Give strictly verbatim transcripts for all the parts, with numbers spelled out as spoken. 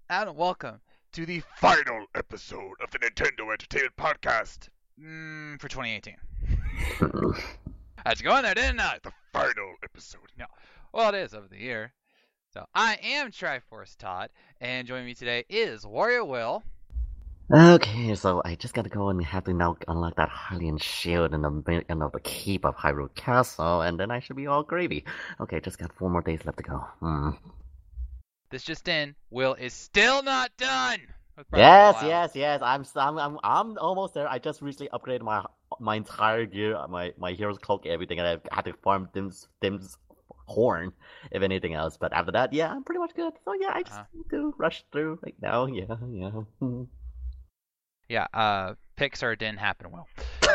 and welcome to the final episode of the Nintendo Entertainment Podcast mm, for twenty eighteen. How'd you go in there, didn't I? The final episode. No. Well, it is of the year. So I am Triforce Todd, and joining me today is Warrior Will. Okay, so I just gotta go and have to now unlock that Hylian shield in the middle of the keep of Hyrule Castle, and then I should be all gravy. Okay, just got four more days left to go. Hmm. This just in, Will is still not done. with Breath of the Yes, Wild. yes, yes. I'm, s- I'm, I'm, I'm almost there. I just recently upgraded my my entire gear, my my hero's cloak, everything, and I had to farm Dim's Dim's horn, if anything else. But after that, yeah, I'm pretty much good. So yeah, I just Uh-huh. need to rush through right now. Yeah, yeah. Hmm. Yeah, uh, Pixar didn't happen, Will.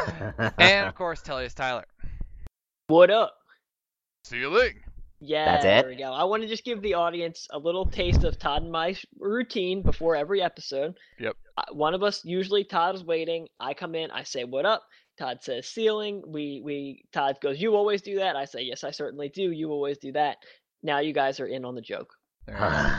And of course, Tellius Tyler. What up? Ceiling. Yeah, That's it? there we go. I want to just give the audience a little taste of Todd and my routine before every episode. Yep. Uh, one of us, usually Todd is waiting. I come in, I say, what up? Todd says, ceiling. We, we, Todd goes, you always do that? I say, yes, I certainly do. You always do that. Now you guys are in on the joke. There we go.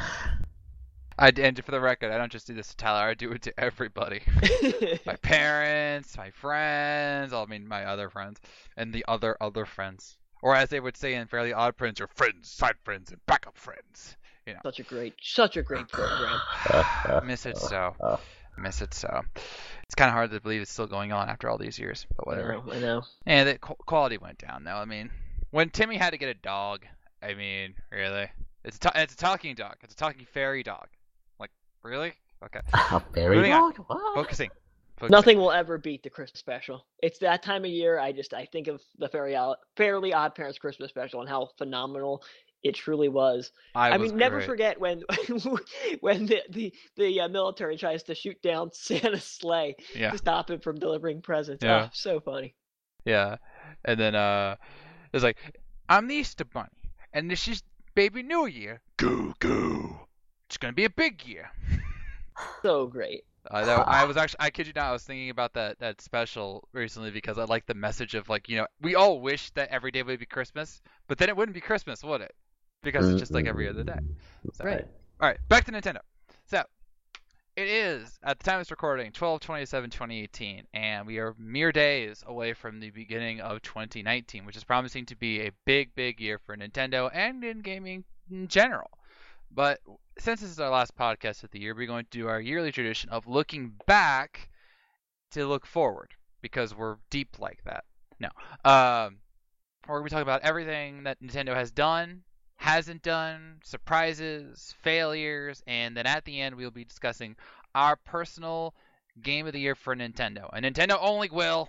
I, and for the record, I don't just do this to Tyler, I do it to everybody. My parents, my friends, I mean my other friends, and the other other friends. Or as they would say in Fairly Odd Parents, your friends, side friends, and backup friends. You know. Such a great, such a great program. Miss it so. Miss it so. It's kind of hard to believe it's still going on after all these years, but I whatever. know, I know. And the qu- quality went down, though. I mean, when Timmy had to get a dog, I mean, really? It's a, ta- it's a talking dog. It's a talking fairy dog. Like, really? Okay. A fairy Moving on. dog? What? Focusing. Focusing. Nothing will ever beat the Christmas special. It's that time of year. I just I think of the Fairly Odd, Fairly Odd Parents Christmas special and how phenomenal it truly was. I, I, was mean, never great. forget when when the the, the uh, military tries to shoot down Santa's sleigh Yeah. to stop him from delivering presents. Yeah. Oh, so funny. Yeah. And then uh it's like, I'm the Easter Bunny, and this is Baby New Year. Goo goo. It's gonna be a big year. So great. Uh, that, I was actually, I kid you not, I was thinking about that that special recently because I like the message of like, you know, we all wish that every day would be Christmas, but then it wouldn't be Christmas, would it? Because it's just like every other day. So, Right. All right, back to Nintendo. So it is at the time of this recording, twelve twenty-seven twenty eighteen, and we are mere days away from the beginning of twenty nineteen, which is promising to be a big, big year for Nintendo and in gaming in general. But since this is our last podcast of the year, we're going to do our yearly tradition of looking back to look forward because we're deep like that. No, um, we're going to be talking about everything that Nintendo has done, hasn't done, surprises, failures, and then at the end we'll be discussing our personal game of the year for Nintendo. And Nintendo only will.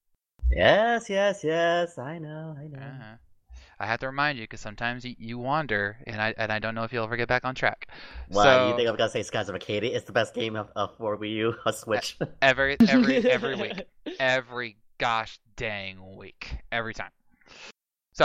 Yes, yes, yes. I know, I know. Uh-huh. I have to remind you because sometimes you, you wander, and I and I don't know if you'll ever get back on track. Why, so you think I'm gonna say Skies of Arcadia? It's the best game of, of for Wii U, a Switch. every every every week, every gosh dang week, every time. So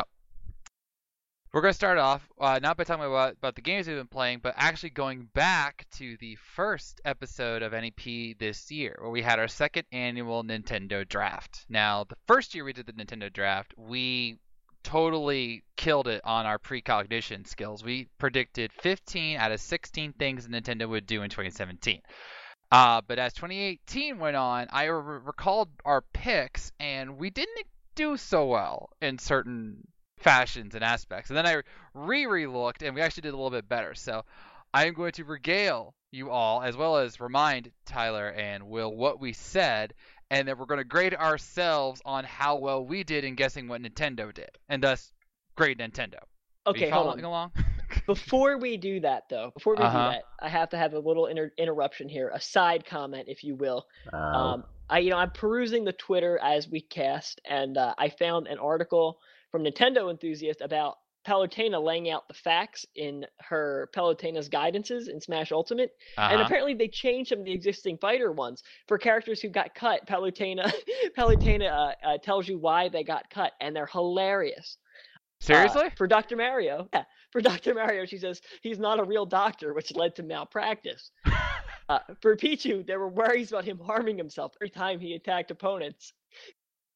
we're gonna start off uh, not by talking about about the games we've been playing, but actually going back to the first episode of N E P this year, where we had our second annual Nintendo Draft. Now, the first year we did the Nintendo Draft, we totally killed it on our precognition skills. We predicted fifteen out of sixteen things Nintendo would do in twenty seventeen. Uh, but as twenty eighteen went on, I re- recalled our picks, and we didn't do so well in certain fashions and aspects. And then I re-re-looked, and we actually did a little bit better. So I am going to regale you all, as well as remind Tyler and Will what we said, and then we're going to grade ourselves on how well we did in guessing what Nintendo did, and thus grade Nintendo. Are Okay, you hold following on. along? Before we do that, though, before we Uh-huh. do that, I have to have a little inter- interruption here, a side comment, if you will. Um, Um, I, you know, I'm perusing the Twitter as we cast, and uh, I found an article from Nintendo Enthusiast about Palutena laying out the facts in her Palutena's guidances in Smash Ultimate, and Uh-huh. apparently they changed some of the existing fighter ones for characters who got cut. Palutena, Palutena uh, uh, tells you why they got cut, and they're hilarious. Seriously? Uh, for Doctor Mario, yeah, for Doctor Mario, she says he's not a real doctor, which led to malpractice. Uh, for Pichu, there were worries about him harming himself every time he attacked opponents.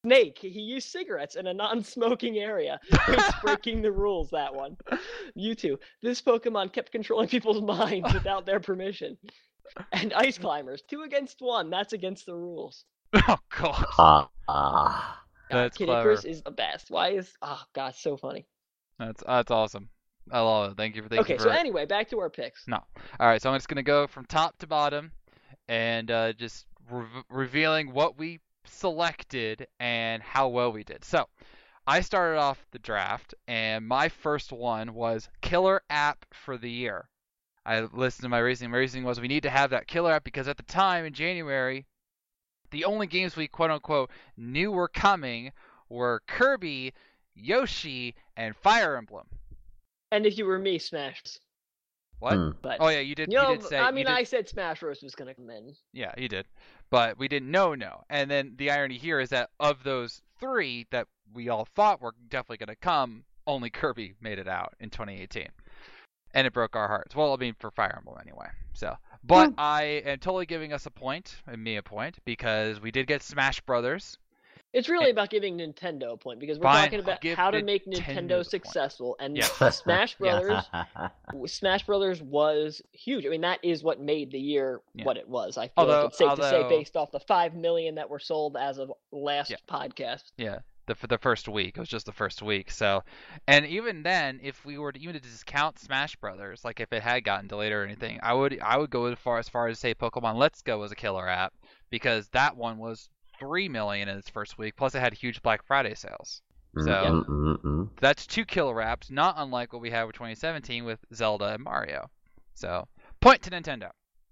Snake. He used cigarettes in a non-smoking area. He was breaking the rules, that one. Mewtwo. This Pokemon kept controlling people's minds without their permission. And Ice Climbers. Two against one. That's against the rules. Oh, God. Uh, uh, That's Kid clever. Icarus is the best. Why is... Oh, God, so funny. That's that's awesome. I love it. Thank you for thank Okay, you for so anyway, back to our picks. No. All right, so I'm just going to go from top to bottom and uh, just re- revealing what we selected and how well we did. So, I started off the draft, and my first one was Killer App for the Year. I listened to my reasoning. My reasoning was we need to have that killer app because at the time in January, the only games we quote-unquote knew were coming were Kirby, Yoshi, and Fire Emblem. And if you were me, Smash. What? Hmm. But, Oh, yeah, you did, you know, you did say... I you mean, did- I said Smash Bros. Was going to come in. Yeah, you did. But we didn't know no. And then the irony here is that of those three that we all thought were definitely going to come, only Kirby made it out in twenty eighteen. And it broke our hearts. Well, I mean, for Fire Emblem anyway. So, But I am totally giving us a point, and me a point, because we did get Smash Brothers. It's really about giving Nintendo a point because we're Fine, talking about I'll give how to make Nintendo the Nintendo point. successful, and Yeah. Smash Brothers, Yeah. Smash Brothers was huge. I mean, that is what made the year Yeah. what it was. I feel Although- like it's safe to say although- based off the five million that were sold as of last Yeah. podcast. Yeah, the for the first week. It was just the first week. So, and even then, if we were to even to discount Smash Brothers, like if it had gotten delayed or anything, I would I would go as far as far as say Pokemon Let's Go was a killer app because that one was three million in its first week. Plus, it had huge Black Friday sales. So Mm, mm, mm. that's two killer apps, not unlike what we had with twenty seventeen with Zelda and Mario. So, point to Nintendo.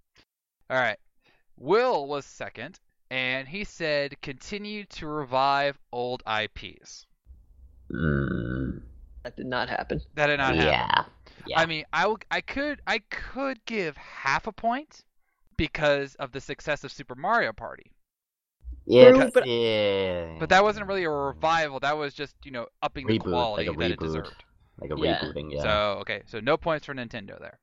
All right. Will was second, and he said continue to revive old I Ps. Mm. That did not happen. That did not happen. Yeah. Yeah. I mean, I, w- I could I could give half a point because of the success of Super Mario Party. yeah, True, but- yeah. But that wasn't really a revival. That was just, you know, upping the Reboot, quality like a that it reboot. deserved. Like a Yeah. rebooting, yeah. So, okay, so no points for Nintendo there.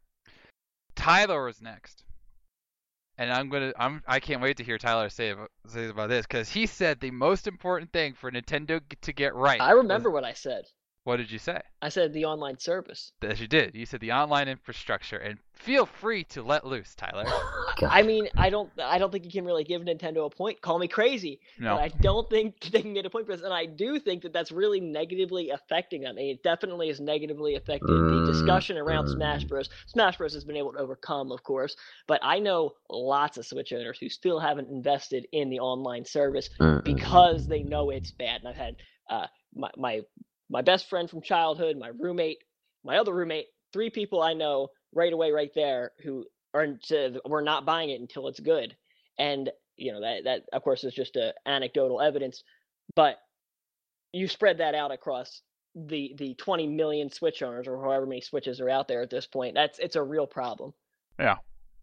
Tyler was next. And I'm going to I'm I can't wait to hear Tyler say about, say about this cuz he said the most important thing for Nintendo g- to get right. I remember was- what I said. what did you say? I said the online service. As you did. You said the online infrastructure and feel free to let loose, Tyler. God. I mean, I don't, I don't think you can really give Nintendo a point. Call me crazy, No. but I don't think they can get a point for this. And I do think that that's really negatively affecting them. And it definitely has negatively affected the Mm, discussion around mm. Smash Bros. Smash Bros. Has been able to overcome, of course, but I know lots of Switch owners who still haven't invested in the online service Mm, mm, because they know it's bad. And I've had uh, my my my best friend from childhood, my roommate, my other roommate, three people I know right away, right there, who are into, we're not buying it until it's good. And you know that that of course is just a anecdotal evidence, but you spread that out across the the twenty million Switch owners or however many Switches are out there at this point. That's it's a real problem. Yeah.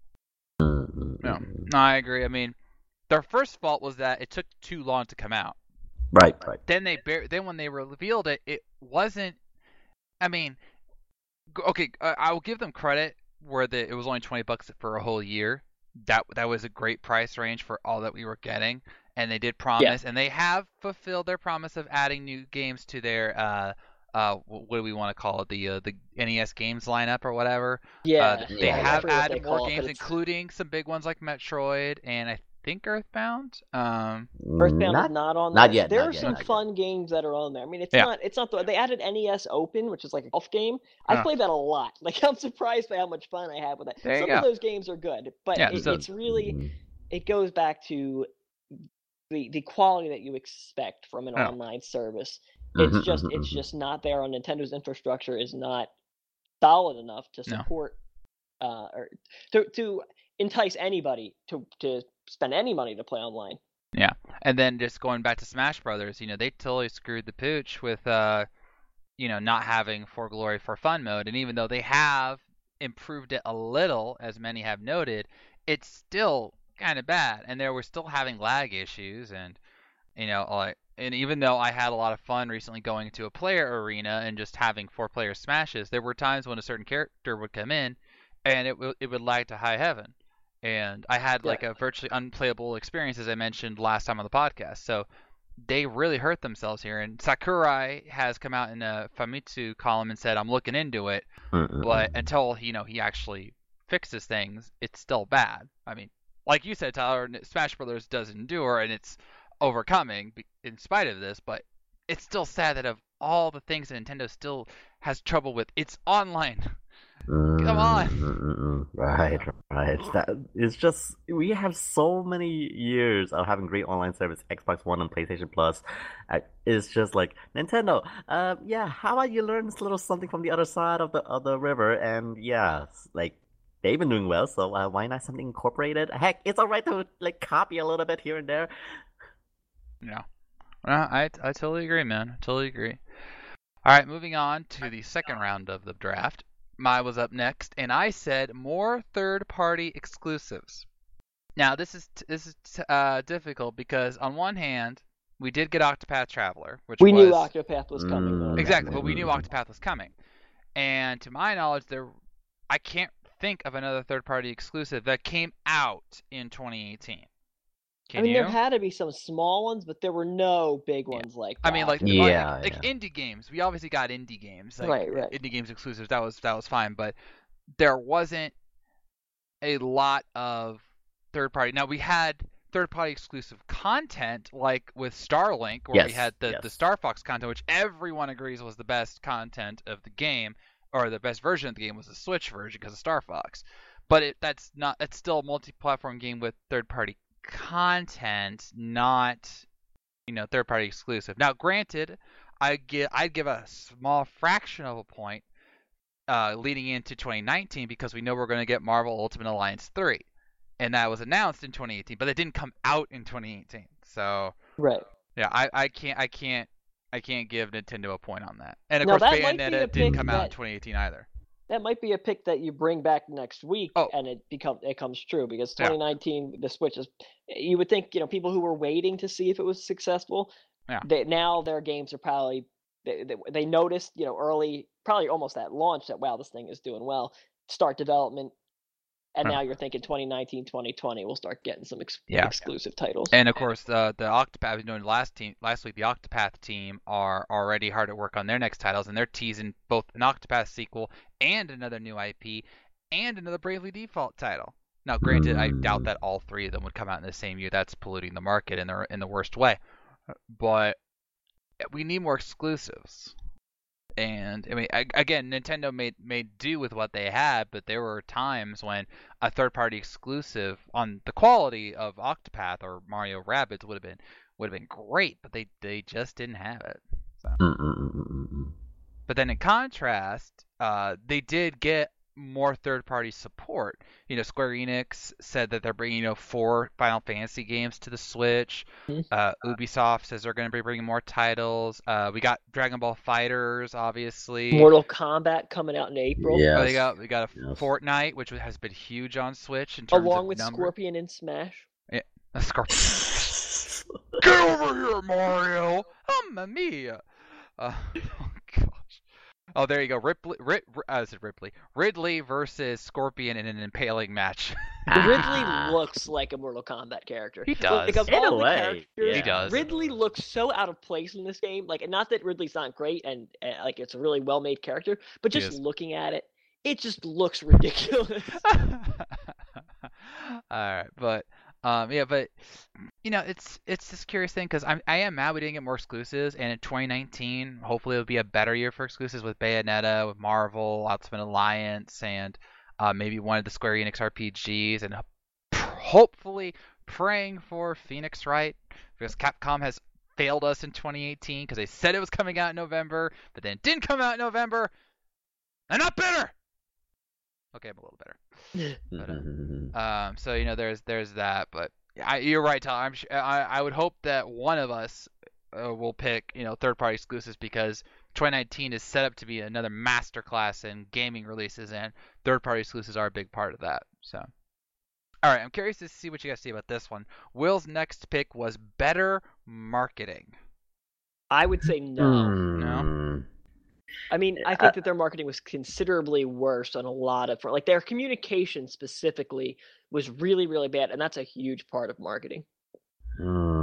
mm, mm, No. mm. No, I agree. I mean, their first fault was that it took too long to come out. Right, right. Then they bar- then when they revealed it, it wasn't. I mean, g- okay, uh, I will give them credit where the it was only twenty bucks for a whole year. That that was a great price range for all that we were getting, and they did promise, and they have fulfilled their promise of adding new games to their uh uh wh- what do we want to call it, the uh, the N E S games lineup or whatever. Yeah, Uh, they yeah, I have forget what they added more call it, but games, it's- including some big ones like Metroid and I think Earthbound. Um, Earthbound Not- is not on there. not yet, There not are yet, some not yet. fun games that are on there. I mean, it's Yeah. not it's not the, they added N E S Open, which is like a golf game. I Oh. played that a lot. Like I'm surprised by how much fun I have with that. There you Some go. of those games are good, but Yeah, it, so- it's really Mm. it goes back to the the quality that you expect from an Yeah. online service. It's Mhm, just mhm, it's mhm. just not there on Nintendo's infrastructure is not solid enough to No. support uh or to to entice anybody to to spend any money to play online. And then just going back to Smash Brothers, you know, they totally screwed the pooch with, uh, you know, not having For Glory for Fun mode. And even though they have improved it a little, as many have noted, it's still kind of bad. And they were still having lag issues. And, you know, like, and even though I had a lot of fun recently going to a player arena and just having four-player smashes, there were times when a certain character would come in and it, w- it would lag to high heaven. And I had Yeah. like a virtually unplayable experience, as I mentioned last time on the podcast. So they really hurt themselves here. And Sakurai has come out in a Famitsu column and said, I'm looking into it, Mm-mm. but until you know he actually fixes things, it's still bad. I mean, like you said, Tyler, Smash Brothers does endure, and it's overcoming in spite of this, but it's still sad that of all the things that Nintendo still has trouble with, it's online. Come on. Mm-mm. Right, right. That it's just we have so many years of having great online service, Xbox One and PlayStation Plus. Uh, It's just like Nintendo. Uh, yeah. How about you learn this little something from the other side of the of the river? And yeah, it's like they've been doing well, so uh, why not something incorporated? Heck, it's alright to like copy a little bit here and there. Yeah. Well, I I totally agree, man. I totally agree. All right, moving on to the second round of the draft. I was up next, and I said more third-party exclusives. Now, this is this is uh, difficult because on one hand, we did get Octopath Traveler, which we was knew Octopath was coming. Though. exactly, but we knew Octopath was coming, and to my knowledge, there I can't think of another third-party exclusive that came out in twenty eighteen. Can I mean, you? there had to be some small ones, but there were no big Yeah. ones like that. I mean, like Yeah, like, like yeah. indie games. We obviously got indie games, like Right, right. indie games exclusives. That was that was fine, but there wasn't a lot of third party. Now we had third party exclusive content, like with Starlink, where we Yes, had the yes. the Star Fox content, which everyone agrees was the best content of the game, or the best version of the game was the Switch version because of Star Fox. But it, that's not that's still a multi-platform game with third party content, not you know third party exclusive. Now, granted, I give I'd give a small fraction of a point uh, leading into twenty nineteen because we know we're going to get Marvel Ultimate Alliance three, and that was announced in twenty eighteen, but it didn't come out in twenty eighteen. So right. yeah, I, I can't I can't I can't give Nintendo a point on that. And of Now, course, that might be Bayonetta a didn't pick come out in that- twenty eighteen either. That might be a pick that you bring back next week, Oh. and it become it comes true because Yeah. twenty nineteen the Switch is. You would think you know people who were waiting to see if it was successful. Yeah. They, now their games are probably they, they they noticed you know early probably almost at launch that wow this thing is doing well. Start development, and Huh. now you're thinking twenty nineteen, twenty twenty we'll start getting some ex- Yeah. exclusive titles. And of course, the the Octopath we known last team last week, the Octopath team are already hard at work on their next titles, and they're teasing both an Octopath sequel and another new I P and another Bravely Default title. Now, granted, I doubt that all three of them would come out in the same year. That's polluting the market in the in the worst way. But we need more exclusives. And I mean, I, again, Nintendo made made do with what they had, but there were times when a third-party exclusive on the quality of Octopath or Mario Rabbids would have been would have been great, but they they just didn't have it. So. Mm-mm-mm-mm-mm. But then in contrast, uh, they did get more third-party support. You know, Square Enix said that they're bringing you know four Final Fantasy games to the Switch. Mhm. Uh, Ubisoft says they're going to be bringing more titles. Uh, we got Dragon Ball Fighters, obviously. Mortal Kombat coming out in April, Yeah. Oh, Yes. we got we got a Yes. Fortnite, which has been huge on Switch in terms along of with number. Scorpion and Smash. A Scorpion. Get over here, Mario! Mamma mia! Uh, oh gosh. Oh, there you go. Ripley, Rid, uh, is it Ripley? Ridley versus Scorpion in an impaling match. Ridley Ah. looks like a Mortal Kombat character. He Well, does. because In a all the way, characters- He does. Ridley looks so out of place in this game. Like, not that Ridley's not great and uh, like it's a really well-made character, but He just is. looking at it, it just looks ridiculous. All right, but um, yeah, but you know, it's it's this curious thing because I'm I am mad we didn't get more exclusives, and in twenty nineteen, hopefully it'll be a better year for exclusives with Bayonetta, with Marvel, Ultimate Alliance, and uh, maybe one of the Square Enix R P Gs, and hopefully praying for Phoenix Wright because Capcom has failed us in twenty eighteen because they said it was coming out in November, but then it didn't come out in November. I'm not bitter. Okay, I'm a little bitter. But, uh, Mm-mm-mm-mm. Um, so you know, there's there's that, but I, you're right, Tyler. I'm su- I I would hope that one of us uh, will pick you know third-party exclusives because twenty nineteen is set up to be another masterclass in gaming releases, and third-party exclusives are a big part of that. So, all right, I'm curious to see what you guys see about this one. Will's next pick was better marketing. I would say no. Mm. I mean, I think that their marketing was considerably worse on a lot of like their communication specifically was really, really bad, and that's a huge part of marketing. Mm.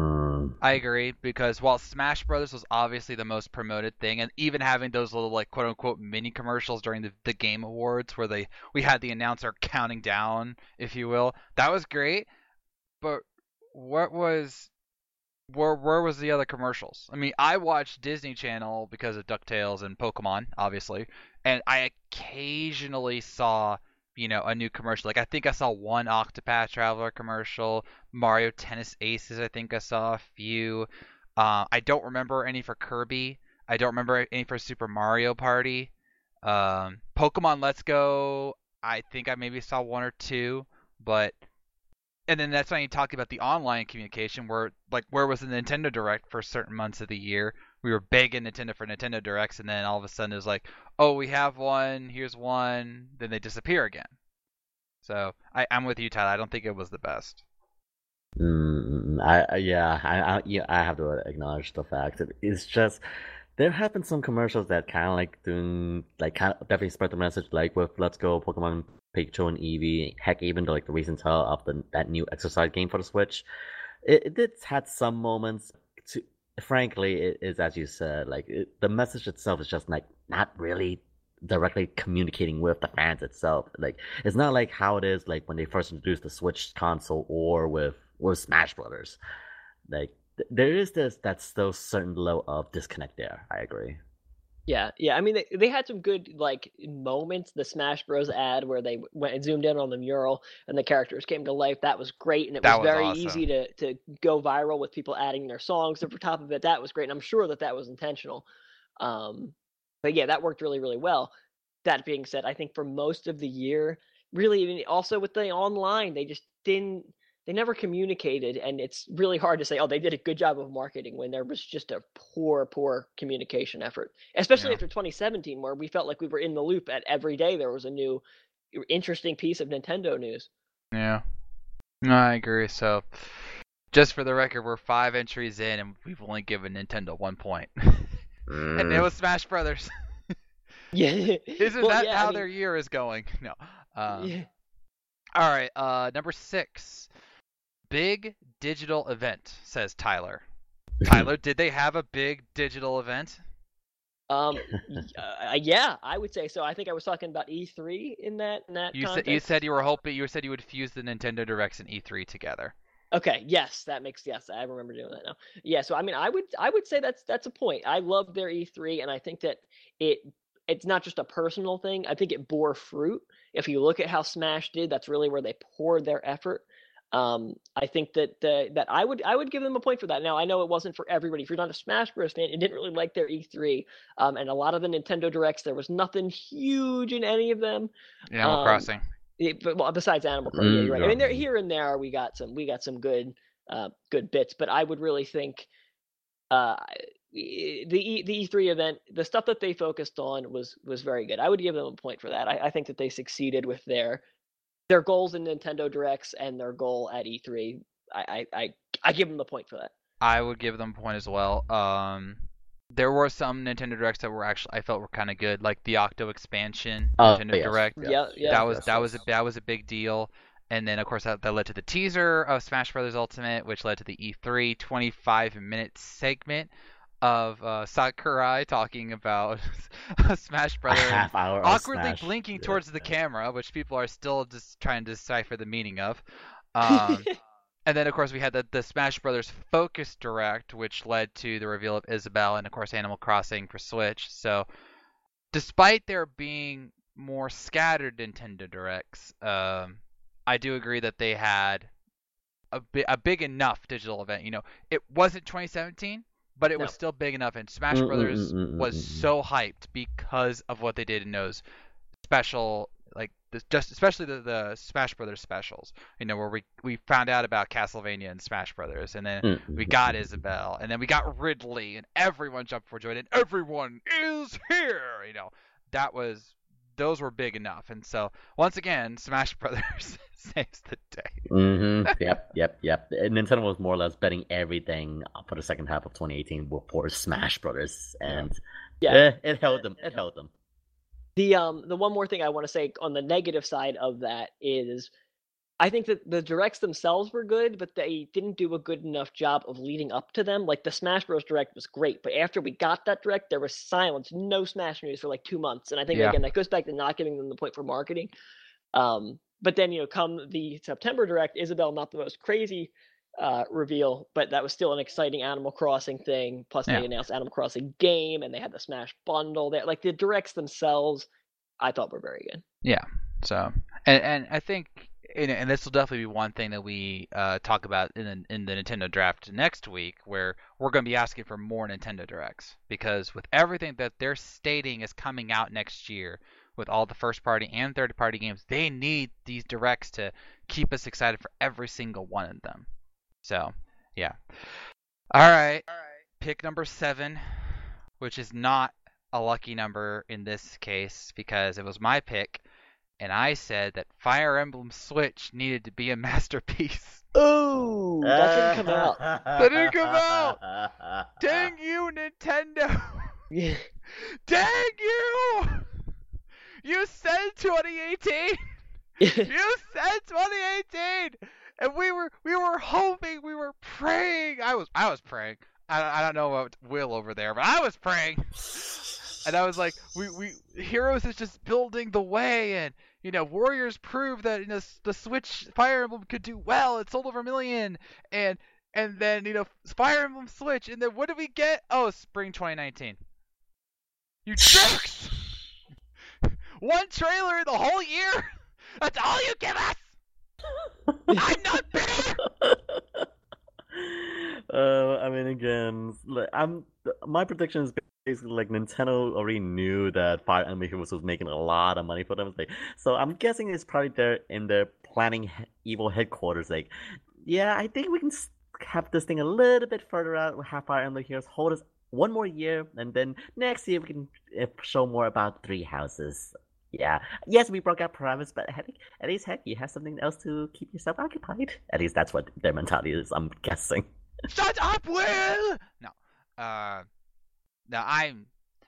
Mm. I agree, because while Smash Brothers was obviously the most promoted thing, and even having those little like quote unquote mini commercials during the, the Game Awards where they we had the announcer counting down, if you will, that was great. But what was where where was the other commercials? I mean, I watched Disney Channel because of DuckTales and Pokemon, obviously, and I occasionally saw, you know, a new commercial. Like I think I saw one Octopath Traveler commercial, Mario Tennis Aces. I think I saw a few. Uh, I don't remember any for Kirby. I don't remember any for Super Mario Party. Um, Pokemon Let's Go. I think I maybe saw one or two, but and then that's when you talk about the online communication where like where was the Nintendo Direct for certain months of the year? We were begging Nintendo for Nintendo Directs, and then all of a sudden it was like, oh, we have one, here's one, then they disappear again. So I, I'm with you, Tyler. I don't think it was the best. Mm, I, I yeah, I, I yeah, I have to acknowledge the fact that it's just there have been some commercials that kind of like doing like kind of definitely spread the message, like with Let's Go, Pokemon Pikachu and Eevee. Heck, even the, like the recent tale of the that new exercise game for the Switch, it, it did had some moments. To frankly, it is as you said, like it, the message itself is just like not really directly communicating with the fans itself. Like it's not like how it is like when they first introduced the Switch console or with with Smash Brothers. Like th- there is this that's still certain level of disconnect there. I agree. Yeah, yeah. I mean, they, they had some good like moments. The Smash Bros. Ad where they went and zoomed in on the mural and the characters came to life. That was great, and it was, That was very awesome. easy to to go viral with people adding their songs over top of it. That was great, and I'm sure that that was intentional. Um, but yeah, that worked really, really well. That being said, I think for most of the year, really, even also with the online, they just didn't. They never communicated, and it's really hard to say, oh, they did a good job of marketing when there was just a poor, poor communication effort. Especially Yeah. after twenty seventeen, where we felt like we were in the loop at every day there was a new, interesting piece of Nintendo news. Yeah. No, I agree. So, just for the record, we're five entries in, and we've only given Nintendo one point, and it was Smash Brothers. Yeah. Isn't Well, that yeah, I how mean- their year is going? No. Um, Yeah. All right. Uh, number six, big digital event, says Tyler. Tyler, did they have a big digital event? Um. y- uh, yeah, I would say so. I think I was talking about E three in that in that You said context. you said you were hoping you said you would fuse the Nintendo Directs and E three together. Okay, yes, that makes yes, I remember doing that now. Yeah, so I mean, I would I would say that's that's a point. I love their E three, and I think that it it's not just a personal thing. I think it bore fruit. If you look at how Smash did, that's really where they poured their effort. Um, I think that uh, that I would I would give them a point for that. Now I know it wasn't for everybody. If you're not a Smash Bros. Fan, you didn't really like their E three, um, and a lot of the Nintendo Directs, there was nothing huge in any of them. Animal Um, Crossing. It, but, well, besides Animal Crossing, yeah, Mm, you're right. I mean, there, yeah. here and there we got some we got some good uh, good bits, but I would really think uh, the E- the E three event, the stuff that they focused on was was very good. I would give them a point for that. I, I think that they succeeded with their their goals in Nintendo Directs and their goal at E three. I I I, I give them the point for that. I would give them a point as well. Um, there were some Nintendo Directs that were actually I felt were kind of good, like the Octo expansion Oh, Nintendo yes, Direct. yes, Yeah, yeah. that was yes, that was a yes. that was a big deal. And then of course that, that led to the teaser of Smash Bros. Ultimate, which led to the E three twenty-five minute segment of uh, Sakurai talking about Smash A Brother and half hour of awkwardly Smash. blinking Yeah. towards the camera, which people are still just trying to decipher the meaning of. Um, and then, of course, we had the, the Smash Brothers Focus Direct, which led to the reveal of Isabelle and, of course, Animal Crossing for Switch. So, despite there being more scattered Nintendo Directs, um, I do agree that they had a, bi- a big enough digital event. You know, it wasn't twenty seventeen, but it No. was still big enough. And Smash Mm, mm, Brothers mm, mm, mm, was mm, mm. so hyped because of what they did in those special, like the, just especially the, the Smash Brothers specials. You know, where we we found out about Castlevania and Smash Brothers, and then Mm, we mm, got mm, Isabelle, and then we got Ridley, and everyone jumped for joy, and everyone is here. You know, that was those were big enough. And so once again, Smash Brothers saves the day. Mm-hmm. Yep, yep, yep. And Nintendo was more or less betting everything for the second half of twenty eighteen for Smash Brothers, and Yeah. eh, it held them. It held them. The um the one more thing I want to say on the negative side of that is I think that the directs themselves were good, but they didn't do a good enough job of leading up to them. Like the Smash Bros. Direct was great, but after we got that direct, there was silence, no Smash news for like two months. And I think Yeah. again that goes back to not giving them the point for marketing. Um, but then you know, come the September direct, Isabelle not the most crazy uh, reveal, but that was still an exciting Animal Crossing thing. Plus, Yeah. they announced Animal Crossing game, and they had the Smash bundle. That like the directs themselves, I thought were very good. Yeah. So, and and I think, and, and this will definitely be one thing that we uh, talk about in the, in the Nintendo Draft next week, where we're going to be asking for more Nintendo Directs, because with everything that they're stating is coming out next year, with all the first party and third party games, they need these directs to keep us excited for every single one of them. So, yeah. All right. All right. Pick number seven, which is not a lucky number in this case because it was my pick, and I said that Fire Emblem Switch needed to be a masterpiece. Oh, that didn't come out. That didn't come out. Dang you, Nintendo. Yeah. Dang you. You said twenty eighteen. You said twenty eighteen. And we were we were hoping, we were praying. I was I was praying. I I don't know about Will over there, but I was praying. And I was like, we we Heroes is just building the way, and you know, Warriors proved that you know the Switch Fire Emblem could do well. It sold over a million, and and then you know Fire Emblem Switch, and then what did we get? Oh, spring twenty nineteen. You jerks! One trailer the whole year. That's all you give us. I'm not bitter. Uh, I mean, again, like, I'm my prediction is basically like Nintendo already knew that Fire Emblem Heroes was making a lot of money for them. Like, so I'm guessing it's probably there in their planning he- evil headquarters. Like, yeah, I think we can s- have this thing a little bit further out. Have Fire Emblem Heroes hold us one more year, and then next year we can uh, show more about Three Houses. Yeah, yes, we broke up Paramus, but I think at least heck, you have something else to keep yourself occupied. At least that's what their mentality is. I'm guessing. Shut up, Will! No. Uh, no, I'm...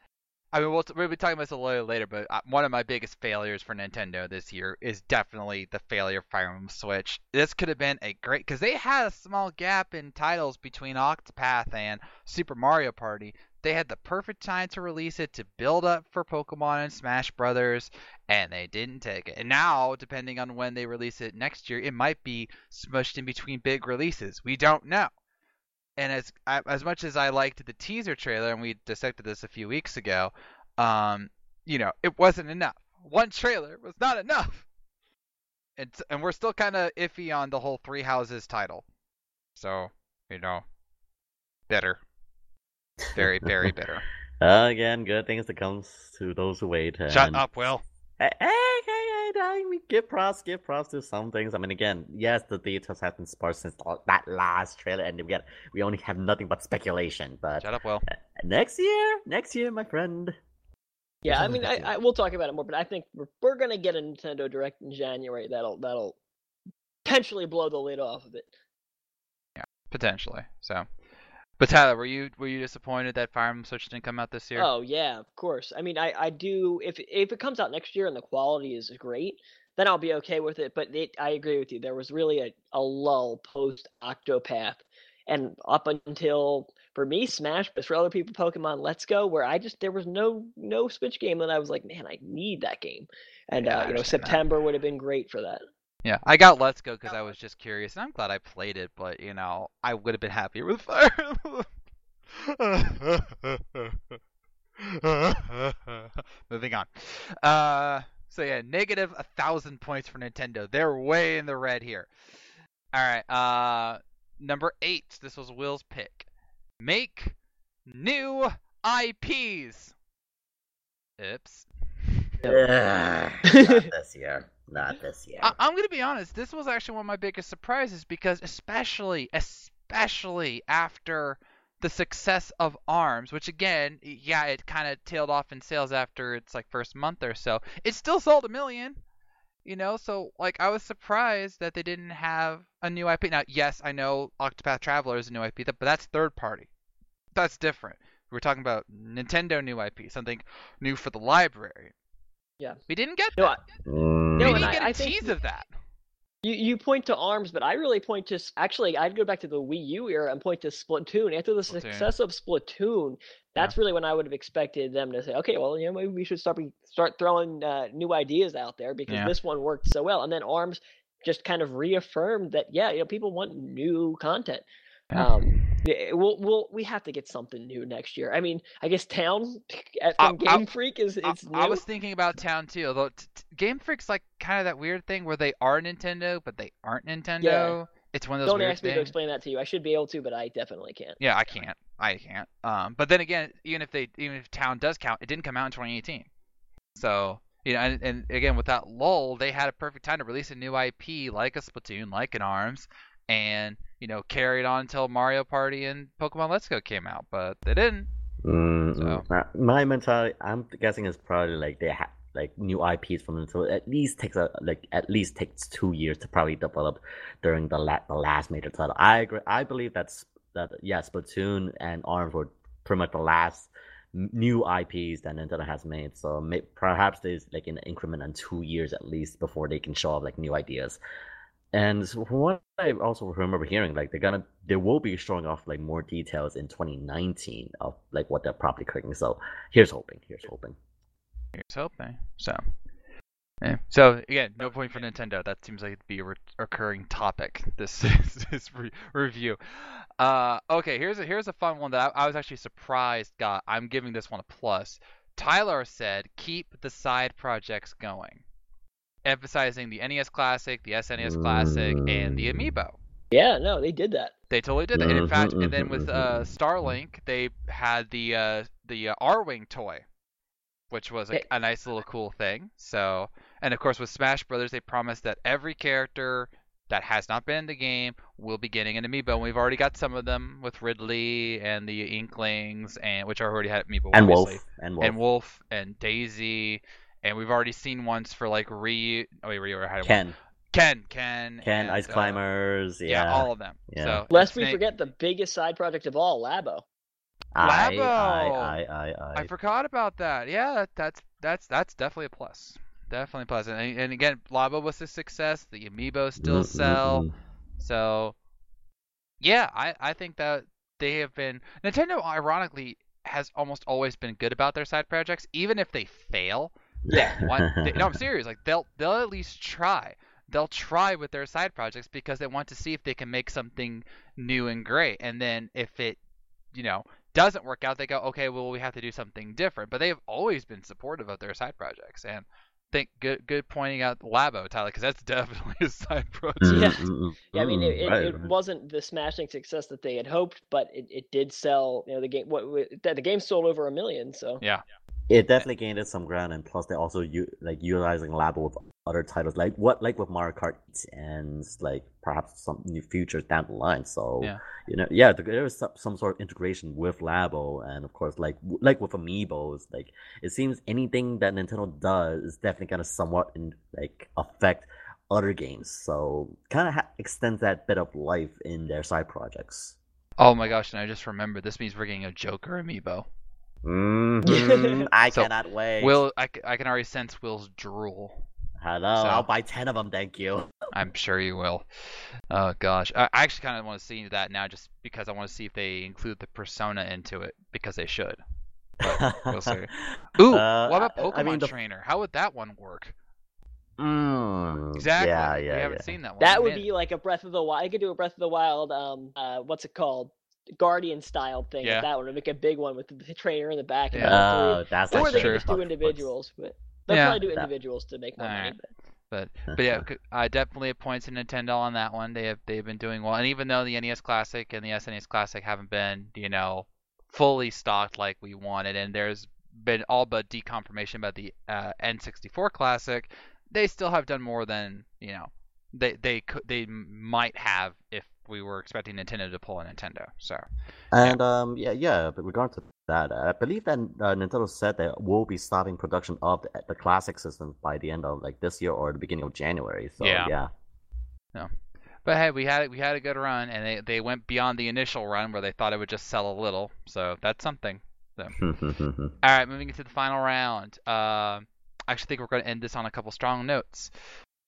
I mean, we'll, t- we'll be talking about this a little later, but uh, one of my biggest failures for Nintendo this year is definitely the failure of Fire Emblem Switch. This could have been a great... Because they had a small gap in titles between Octopath and Super Mario Party. They had the perfect time to release it to build up for Pokemon and Smash Brothers, and they didn't take it. And now, depending on when they release it next year, it might be smushed in between big releases. We don't know. And as as much as I liked the teaser trailer, and we dissected this a few weeks ago, um, you know, it wasn't enough. One trailer was not enough. And and we're still kind of iffy on the whole Three Houses title. So, you know, bitter. Very, very bitter. Uh, again, good things that comes to those who wait. And... Shut up, Will. Hey, hey, hey, hey, I mean, give props, give props to some things. I mean, again, yes, the details have been sparse since that last trailer, and we, get, we only have nothing but speculation. But Shut up, Will. Next year, next year, my friend. Yeah, I mean, I, I we'll talk about it more, but I think we're, we're gonna get a Nintendo Direct in January. That'll that'll potentially blow the lid off of it. Yeah, potentially. So, but Tyler, were you were you disappointed that Fire Emblem Switch didn't come out this year? Oh yeah, of course. I mean, I, I do. If if it comes out next year and the quality is great, then I'll be okay with it. But it, I agree with you. There was really a, a lull post Octopath, and up until for me Smash, but for other people Pokemon Let's Go, where I just there was no no Switch game that I was like, man, I need that game. And Yeah, uh, I you know, understand that. September would have been great for that. Yeah, I got Let's Go because I was just curious, and I'm glad I played it. But you know, I would have been happier with Fire Emblem. Moving on. Uh, so yeah, negative a thousand points for Nintendo. They're way in the red here. All right. Uh, number eight. This was Will's pick. Make new I Ps. Oops. Ugh, not this year. Not this year. I- I'm gonna be honest. This was actually one of my biggest surprises because, especially, especially after the success of ARMS, which again, yeah, it kind of tailed off in sales after its like first month or so. It still sold a million, you know. So like, I was surprised that they didn't have a new I P. Now, yes, I know Octopath Traveler is a new I P, but that's third party. That's different. We're talking about Nintendo new I P, something new for the library. Yeah. We didn't get No, that. I- Mm. we No, didn't and get I- a I think- tease of that. You you point to ARMS, but I really point to actually I'd go back to the Wii U era and point to Splatoon. After the Splatoon. success of Splatoon, that's yeah. really when I would have expected them to say, okay, well, you know, maybe we should start start throwing uh, new ideas out there because yeah. this one worked so well. And then ARMS just kind of reaffirmed that, yeah, you know, people want new content. Yeah. Um, yeah, we'll, we'll, we have to get something new next year. I mean, I guess Town from I, Game I, Freak is, is I, new. I was thinking about Town too, although t- t- Game Freak's like kind of that weird thing where they are Nintendo, but they aren't Nintendo. Yeah. It's one of those Don't weird ask me things. to explain that to you. I should be able to, but I definitely can't. Yeah, I can't. I can't. Um, but then again, even if they, even if Town does count, it didn't come out in twenty eighteen. So, you know, and, and again, with that lull, they had a perfect time to release a new I P like a Splatoon, like an ARMS, and you know, carried on until Mario Party and Pokemon Let's Go came out, but they didn't. Mm, so. My mentality, I'm guessing, is probably like they have like new I Ps from them, so at least takes a like at least takes two years to probably develop during the la- the last major title. I agree. I believe that's that. Yeah, Splatoon and ARMS were pretty much the last new I Ps that Nintendo has made. So may- perhaps there's like an increment on two years at least before they can show off like new ideas. And from what I also remember hearing, like they're gonna, they will be showing off like more details in twenty nineteen of like what they're probably cooking. So here's hoping. Here's hoping. Here's hoping. So, yeah. So again, no point for Nintendo. That seems like it'd be a re- recurring topic. This this re- review. Uh, okay, here's a here's a fun one that I, I was actually surprised got. I'm giving this one a plus. Tyler said, "Keep the side projects going," emphasizing the N E S Classic, the S N E S Classic, and the Amiibo. Yeah, no, they did that. They totally did that. And in fact, and then with uh, Starlink, they had the uh, the uh, R-Wing toy, which was a, a nice little cool thing. So, and of course with Smash Brothers, they promised that every character that has not been in the game will be getting an Amiibo. And we've already got some of them with Ridley and the Inklings, and which already had Amiibo, and obviously. Wolf, and Wolf, and Wolf, and Daisy. And we've already seen ones for like Ryu. Oh, wait, Ryu had Ken. One. Ken, Ken, Ken, and, Ice uh, Climbers, yeah. yeah, all of them. Yeah. So lest we forget the biggest side project of all, Labo. I, Labo. I, I, I, I. I forgot about that. Yeah, that, that's that's that's definitely a plus. Definitely a plus. And, and again, Labo was a success. The Amiibo still Mm-mm-mm. sell. So yeah, I I think that they have been. Nintendo, ironically, has almost always been good about their side projects, even if they fail. They want, they, no, I'm serious. Like they'll they'll at least try. They'll try with their side projects because they want to see if they can make something new and great. And then if it, you know, doesn't work out, they go, okay, well, we have to do something different. But they have always been supportive of their side projects. And I think good good pointing out Labo, Tyler, because that's definitely a side project. Yeah, Mm-mm-mm. yeah. I mean, it, it, Right, it right. wasn't the smashing success that they had hoped, but it, it did sell. You know, the game what the the game sold over a million. So Yeah. It definitely gained some ground, and plus they're also u- like utilizing Labo with other titles, like what like with Mario Kart and like perhaps some new features down the line. So Yeah. you know, yeah, there is some, some sort of integration with Labo, and of course, like like with Amiibos, like it seems anything that Nintendo does is definitely gonna somewhat in, like affect other games. So kind of ha- extends that bit of life in their side projects. Oh my gosh, and I just remembered this means we're getting a Joker Amiibo. Mm-hmm. I So, cannot wait. Will I, c- I can already sense Will's drool. Hello, So- I'll buy ten of them, thank you. I'm sure you will. Oh gosh, I, I actually kind of want to see that now, just because I want to see if they include the Persona into it, because they should. But we'll see. Ooh, Uh, what about I- Pokemon I mean, the- Trainer? How would that one work? Mm, Exactly. Yeah, yeah, we haven't yeah. seen that one. that would Man, be like a Breath of the Wild. I could do a Breath of the Wild. Um, uh, what's it called? Guardian style thing. Yeah. With that one would make a big one with the, the trainer in the back. And Yeah. all Oh, that's three. Or that's they true. could just do individuals, but they'll Yeah. probably do That- individuals to make more money. Alright. But But but yeah, c- I definitely points to Nintendo on that one. They have they've been doing well, and even though the N E S Classic and the S N E S Classic haven't been, you know, fully stocked like we wanted, and there's been all but deconfirmation about the uh, N sixty-four Classic, they still have done more than, you know, they they could they might have if we were expecting Nintendo to pull a Nintendo. So And um, yeah, yeah. But regard to that, I believe that uh, Nintendo said they will be starting production of the, the classic system by the end of like this year or the beginning of January. So Yeah. yeah. But hey, we had we had a good run, and they, they went beyond the initial run where they thought it would just sell a little. So that's something. All right, moving into the final round. Uh, I actually think we're going to end this on a couple strong notes.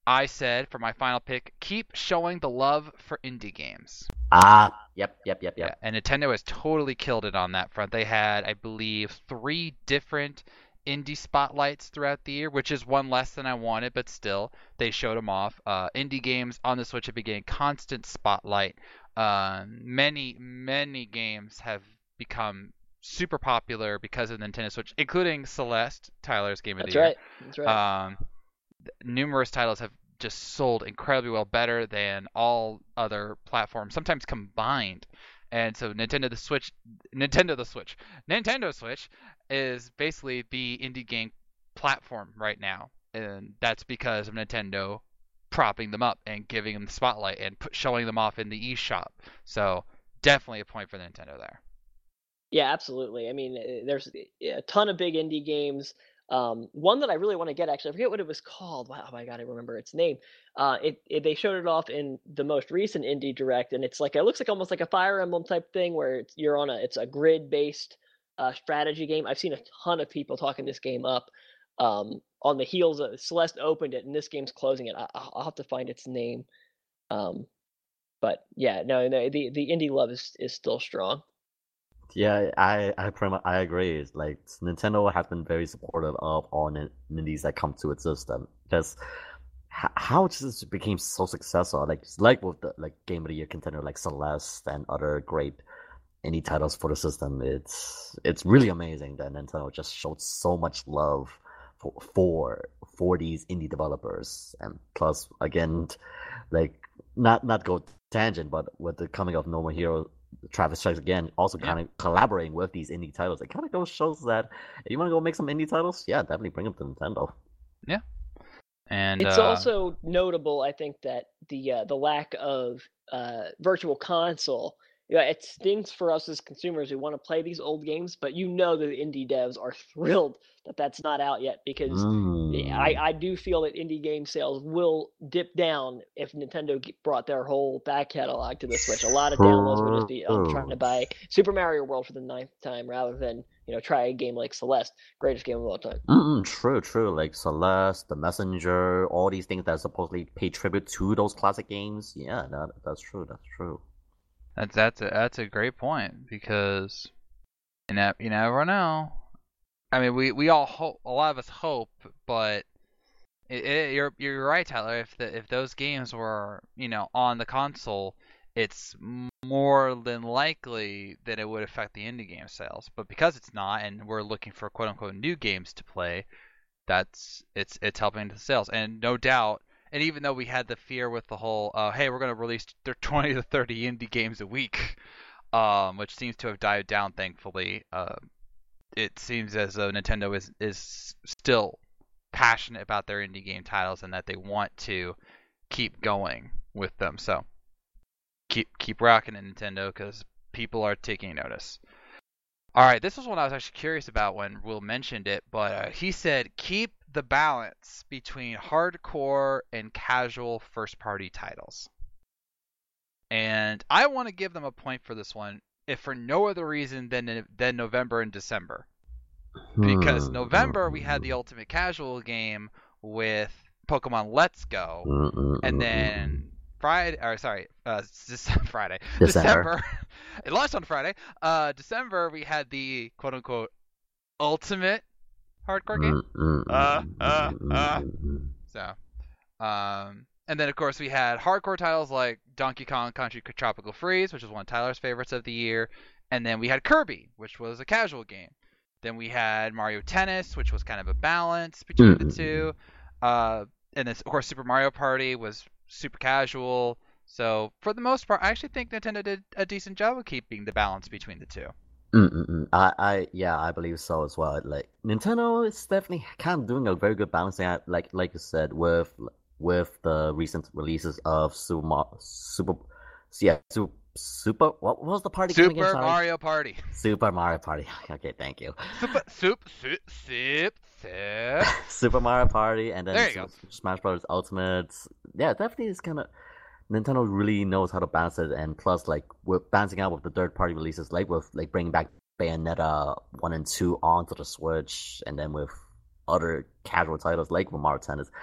I said for my final pick, keep showing the love for indie games. Ah, yep, yep, yep, Yeah, yep. and Nintendo has totally killed it on that front. They had, I believe, three different indie spotlights throughout the year, which is one less than I wanted, but still, they showed them off. Uh, indie games on the Switch have been getting constant spotlight. Uh, many, many games have become super popular because of Nintendo Switch, including Celeste, Tyler's Game of That's the Year. right. That's right. Um, numerous titles have just sold incredibly well, better than all other platforms, sometimes combined. And so Nintendo the Switch, Nintendo the Switch, Nintendo Switch is basically the indie game platform right now, and that's because of Nintendo propping them up and giving them the spotlight and put, showing them off in the eShop. So definitely a point for Nintendo there. Yeah, absolutely. I mean, eh, there's a ton of big indie games. Um, one that I really want to get, actually, I forget what it was called. Wow, oh my god, I remember its name. Uh, it, it they showed it off in the most recent Indie Direct, and it's like it looks like almost like a Fire Emblem type thing where it's, you're on a it's a grid based uh, strategy game. I've seen a ton of people talking this game up. Um, on the heels of Celeste opened it, and this game's closing it. I, I'll I'll have to find its name. Um, but yeah, no, no, the the indie love is is still strong. Yeah, I I pretty much I agree. It's like Nintendo has been very supportive of all nin- indies that come to its system. Because h- how it just became so successful, like like with the like Game of the Year contender like Celeste and other great indie titles for the system. It's it's really amazing that Nintendo just showed so much love for for for these indie developers. And plus, again, like not not go tangent, but with the coming of No More Hero, Travis Strikes Again, also Yeah. kind of collaborating with these indie titles. It kind of goes shows that if you want to go make some indie titles, yeah, definitely bring them to Nintendo. And It's uh, also notable, I think, that the uh, the lack of uh, virtual console. Yeah, it stings for us as consumers who want to play these old games, but you know that the indie devs are thrilled that that's not out yet because Mm. I, I do feel that indie game sales will dip down if Nintendo g- brought their whole back catalog to the Switch. A lot of downloads would just be, I'm trying to buy Super Mario World for the ninth time rather than, you know, try a game like Celeste, greatest game of all time. Mm-mm, true, true. Like Celeste, The Messenger, all these things that supposedly pay tribute to those classic games. Yeah, that, that's true. That's true. That's that's a, that's a great point because you know you never know. I mean, we, we all hope, a lot of us hope, but it, it, you're you're right, Tyler. If the if those games were you know on the console, it's more than likely that it would affect the indie game sales. But because it's not, and we're looking for quote unquote new games to play, that's it's it's helping the sales. And no doubt, and even though we had the fear with the whole, uh, hey, we're going to release twenty to thirty indie games a week, um, which seems to have died down, thankfully. Uh, it seems as though Nintendo is is still passionate about their indie game titles and that they want to keep going with them. So keep keep rocking it, Nintendo, because people are taking notice. All right, this was one I was actually curious about when Will mentioned it, but uh, he said keep the balance between hardcore and casual first-party titles. And I want to give them a point for this one, if for no other reason than than November and December. Because Hmm. November we had the Ultimate Casual game with Pokemon Let's Go, Mm-mm-mm-mm. and then Friday, or sorry, uh, Friday, December. December. It launched on Friday. Uh, December we had the quote unquote Ultimate hardcore game. Uh, uh, uh. So, um, and then of course we had hardcore titles like Donkey Kong Country Tropical Freeze, which was one of Tyler's favorites of the year, and then we had Kirby, which was a casual game. Then we had Mario Tennis, which was kind of a balance between Mm-mm. the two. Uh, and then, of course, Super Mario Party was super casual. So, for the most part, I actually think Nintendo did a decent job of keeping the balance between the two. Mm-mm-mm. I, I, yeah, I believe so as well. Like Nintendo is definitely kind of doing a very good balancing act, like like you said, with with the recent releases of Super Mar- Super, yeah, Super, Super. What was the party Super game again? Sorry. Mario Party. Super Mario Party. Okay, thank you. Super, soup, soup, soup, soup. Super Mario Party, and then There you Super go. Smash Bros. Ultimate. Yeah, definitely is kind of Nintendo really knows how to balance it, and plus, like with balancing out with the third-party releases, like with like bringing back Bayonetta one and two onto the Switch, and then with other casual titles like with Mario Tennis.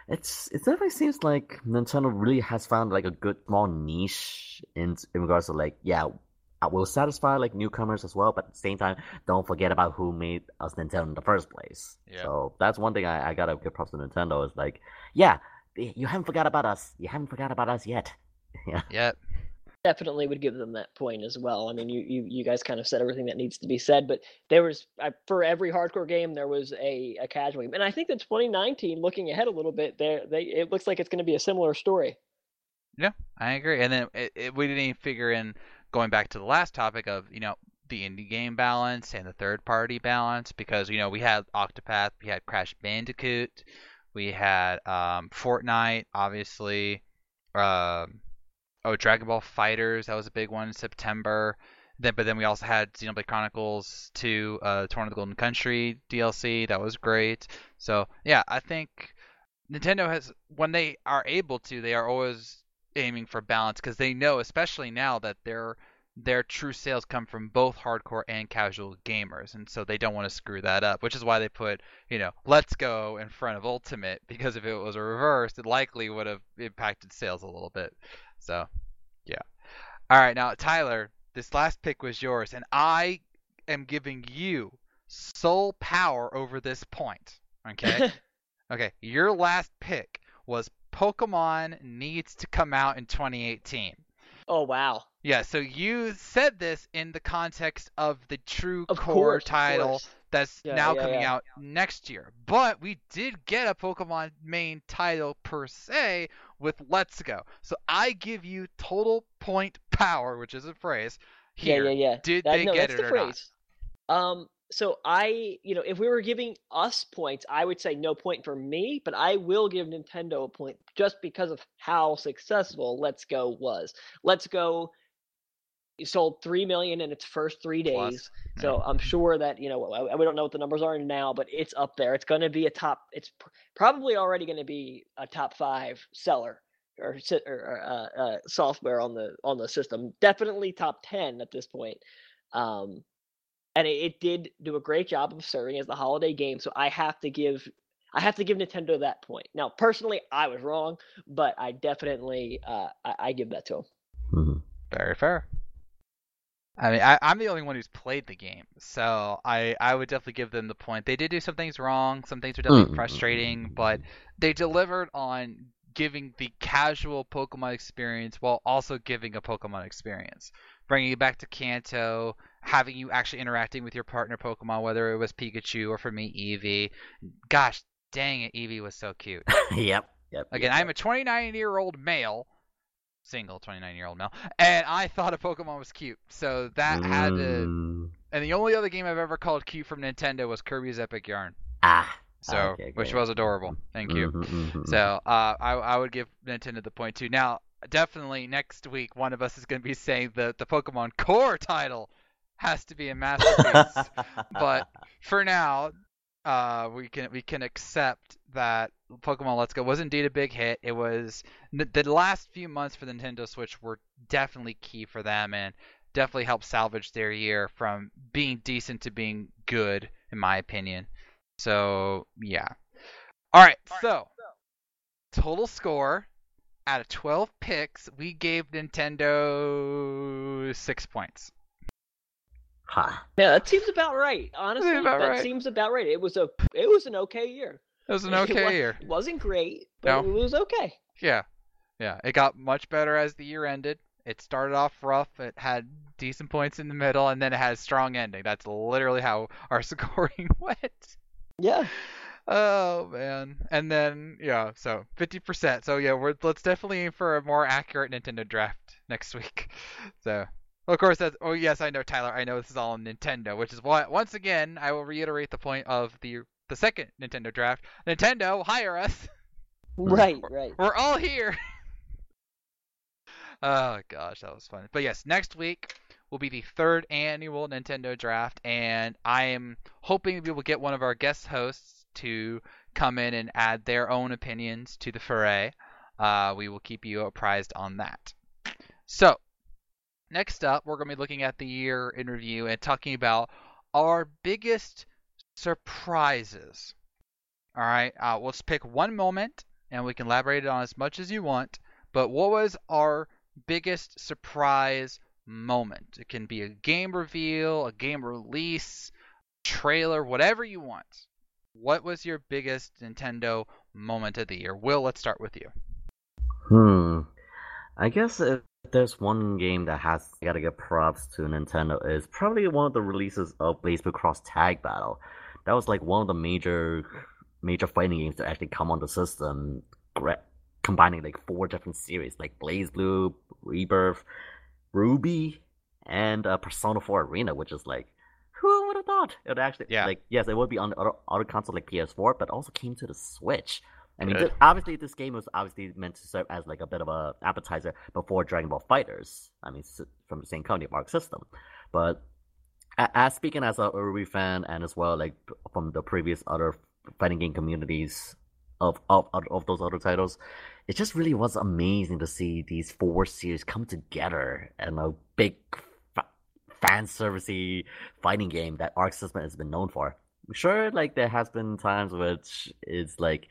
It's it definitely seems like Nintendo really has found like a good small niche in in regards to like yeah, I will satisfy like newcomers as well, but at the same time, don't forget about who made us Nintendo in the first place. Yeah. So that's one thing I, I gotta give props to Nintendo is like, yeah, you haven't forgot about us. You haven't forgot about us yet. Yeah. Yep. Definitely would give them that point as well. I mean, you you, you guys kind of said everything that needs to be said, but there was uh, for every hardcore game there was a, a casual game, and I think that twenty nineteen, looking ahead a little bit, there they it looks like it's going to be a similar story. Yeah, I agree. And then it, it, we didn't even figure in going back to the last topic of you know the indie game balance and the third party balance because you know we had Octopath, we had Crash Bandicoot, we had um, Fortnite, obviously. Um, Oh, Dragon Ball Fighters, that was a big one in September. Then, but then we also had Xenoblade Chronicles two, uh, Torn of the Golden Country D L C. That was great. So yeah, I think Nintendo has, when they are able to, they are always aiming for balance because they know, especially now, that their their true sales come from both hardcore and casual gamers, and so they don't want to screw that up. Which is why they put, you know, Let's Go in front of Ultimate because if it was a reverse, it likely would have impacted sales a little bit. So, yeah. All right, now Tyler, this last pick was yours, and I am giving you sole power over this point. Okay? Okay, your last pick was Pokemon needs to come out in twenty eighteen. Oh wow. Yeah, so you said this in the context of the true Of core course, of title course. that's Yeah, now yeah, coming yeah. out next year. But we did get a Pokemon main title per se with Let's Go. So I give you total point power, which is a phrase. Here. Yeah, yeah, yeah. Did That- they no, get that's it the or phrase. Um, so I, you know, if we were giving us points, I would say no point for me, but I will give Nintendo a point just because of how successful Let's Go was. Let's Go sold three million in its first three Plus, days. yeah. So I'm sure that, you know, I- we don't know what the numbers are now, but it's up there. It's going to be a top, it's pr- probably already going to be a top five seller or, si- or uh, uh, software on the on the system. Definitely top ten at this point. Um, and it, it did do a great job of serving as the holiday game. So I have to give I have to give Nintendo that point. Now, personally, I was wrong, but I definitely uh, I, I give that to them. Mhm. Very fair. I mean, I, I'm the only one who's played the game, so I, I would definitely give them the point. They did do some things wrong, some things were definitely Mm. frustrating, but they delivered on giving the casual Pokemon experience while also giving a Pokemon experience. Bringing you back to Kanto, having you actually interacting with your partner Pokemon, whether it was Pikachu or for me, Eevee. Gosh, dang it, Eevee was so cute. Yep. Yep. Again, yep, I'm a twenty-nine-year-old male, single twenty-nine-year-old male, and I thought a Pokemon was cute, so that had to. Mm. And the only other game I've ever called cute from Nintendo was Kirby's Epic Yarn, Ah. so Okay, which great. was adorable. Thank you. Mhm, mhm, mhm. So uh, I I would give Nintendo the point too. Now, definitely next week, one of us is going to be saying that the Pokemon Core title has to be a masterpiece. But for now, uh, we can we can accept that Pokemon Let's Go was indeed a big hit. It was the, the last few months for the Nintendo Switch were definitely key for them and definitely helped salvage their year from being decent to being good, in my opinion. So yeah. All right, so total score out of twelve picks, we gave Nintendo six points. Ha. Yeah, that seems about right. Honestly, about that right. seems about right. It was a it was an okay year. It was an It okay wa- year. It wasn't great, but No. it was okay. Yeah, yeah. It got much better as the year ended. It started off rough. It had decent points in the middle, and then it had a strong ending. That's literally how our scoring went. Yeah. Oh man. And then yeah, so fifty percent. So yeah, we're let's definitely aim for a more accurate Nintendo draft next week. So of course that's oh yes, I know Tyler. I know this is all on Nintendo, which is why once again I will reiterate the point of the the second Nintendo draft. Nintendo, hire us. Right, right. We're all here. Oh gosh, that was fun. But yes, next week will be the third annual Nintendo Draft, and I am hoping we will get one of our guest hosts to come in and add their own opinions to the foray. Uh, we will keep you apprised on that. So, next up, we're going to be looking at the year in review and talking about our biggest surprises. All right, uh, let's pick one moment and we can elaborate on as much as you want. But what was our biggest surprise moment? It can be a game reveal, a game release, trailer, whatever you want. What was your biggest Nintendo moment of the year? Will, let's start with you. Hmm. I guess if there's one game that has gotta give props to Nintendo, is probably one of the releases of BlazBlue Cross Tag Battle. That was like one of the major major fighting games to actually come on the system, combining like four different series like BlazBlue, Rebirth, Ruby, and uh, Persona four Arena, which is like, who would have thought it would actually Yeah. like yes, it would be on the other, other console like P S four, but also came to the Switch. I mean, Good. th- obviously, this game was obviously meant to serve as like a bit of a appetizer before Dragon Ball FighterZ. I mean, s- from the same company, Arc System. But a- as speaking as a Ruby fan, and as well like p- from the previous other fighting game communities of of of of those other titles, it just really was amazing to see these four series come together in a big fa- fan servicey fighting game that Arc System has been known for. Sure, like there has been times which is like,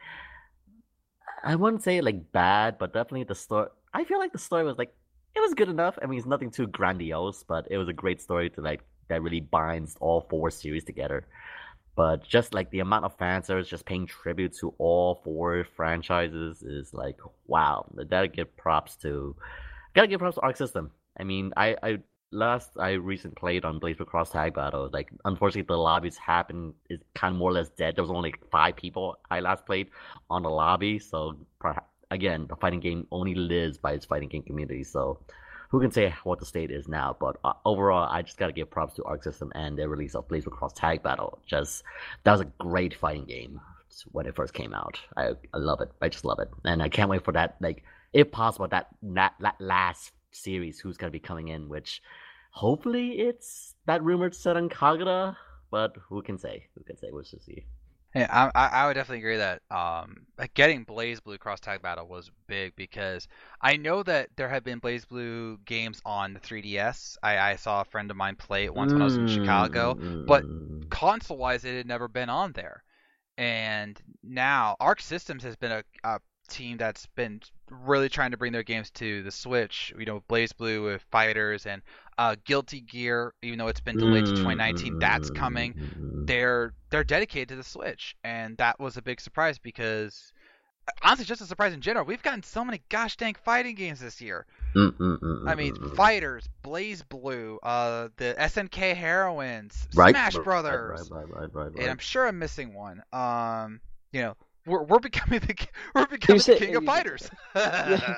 I wouldn't say like bad, but definitely the story. I feel like the story was like, it was good enough. I mean, it's nothing too grandiose, but it was a great story to like that really binds all four series together. But just like the amount of fan service, just paying tribute to all four franchises is like, wow. Gotta give props to, gotta give props to Arc System. I mean, I, I last I recently played on BlazBlue Cross Tag Battle. Like, unfortunately, the lobbies happened is kind of more or less dead. There was only like five people I last played on the lobby, so perhaps, again, the fighting game only lives by its fighting game community. So, who can say what the state is now? But uh, overall, I just gotta give props to Arc System and their release of BlazBlue Cross Tag Battle. Just that was a great fighting game when it first came out. I I love it. I just love it, and I can't wait for that. Like, if possible, that that, that last series who's gonna be coming in, which hopefully it's that rumored set on Kagura, but who can say? Who can say? We'll just see. Yeah, I, I I would definitely agree that um, like getting BlazBlue Cross Tag Battle was big because I know that there have been BlazBlue games on the three D S. I, I saw a friend of mine play it once when I was in Chicago, but Mm. console-wise, it had never been on there. And now Arc Systems has been a, a team that's been really trying to bring their games to the Switch. You know, BlazBlue with Fighters and uh, Guilty Gear, even though it's been delayed to twenty nineteen, that's coming. Mm. They're they're dedicated to the Switch, and that was a big surprise because honestly, just a surprise in general. We've gotten so many gosh dang fighting games this year. Mm, mm, mm, I mean, mm, mm. Fighters, BlazBlue, uh, the S N K Heroines, Right? Smash Right, Brothers, right, right, right, right, and right. I'm sure I'm missing one. Um, you know, we're we're becoming the we're becoming the said- king of you- fighters. Yeah.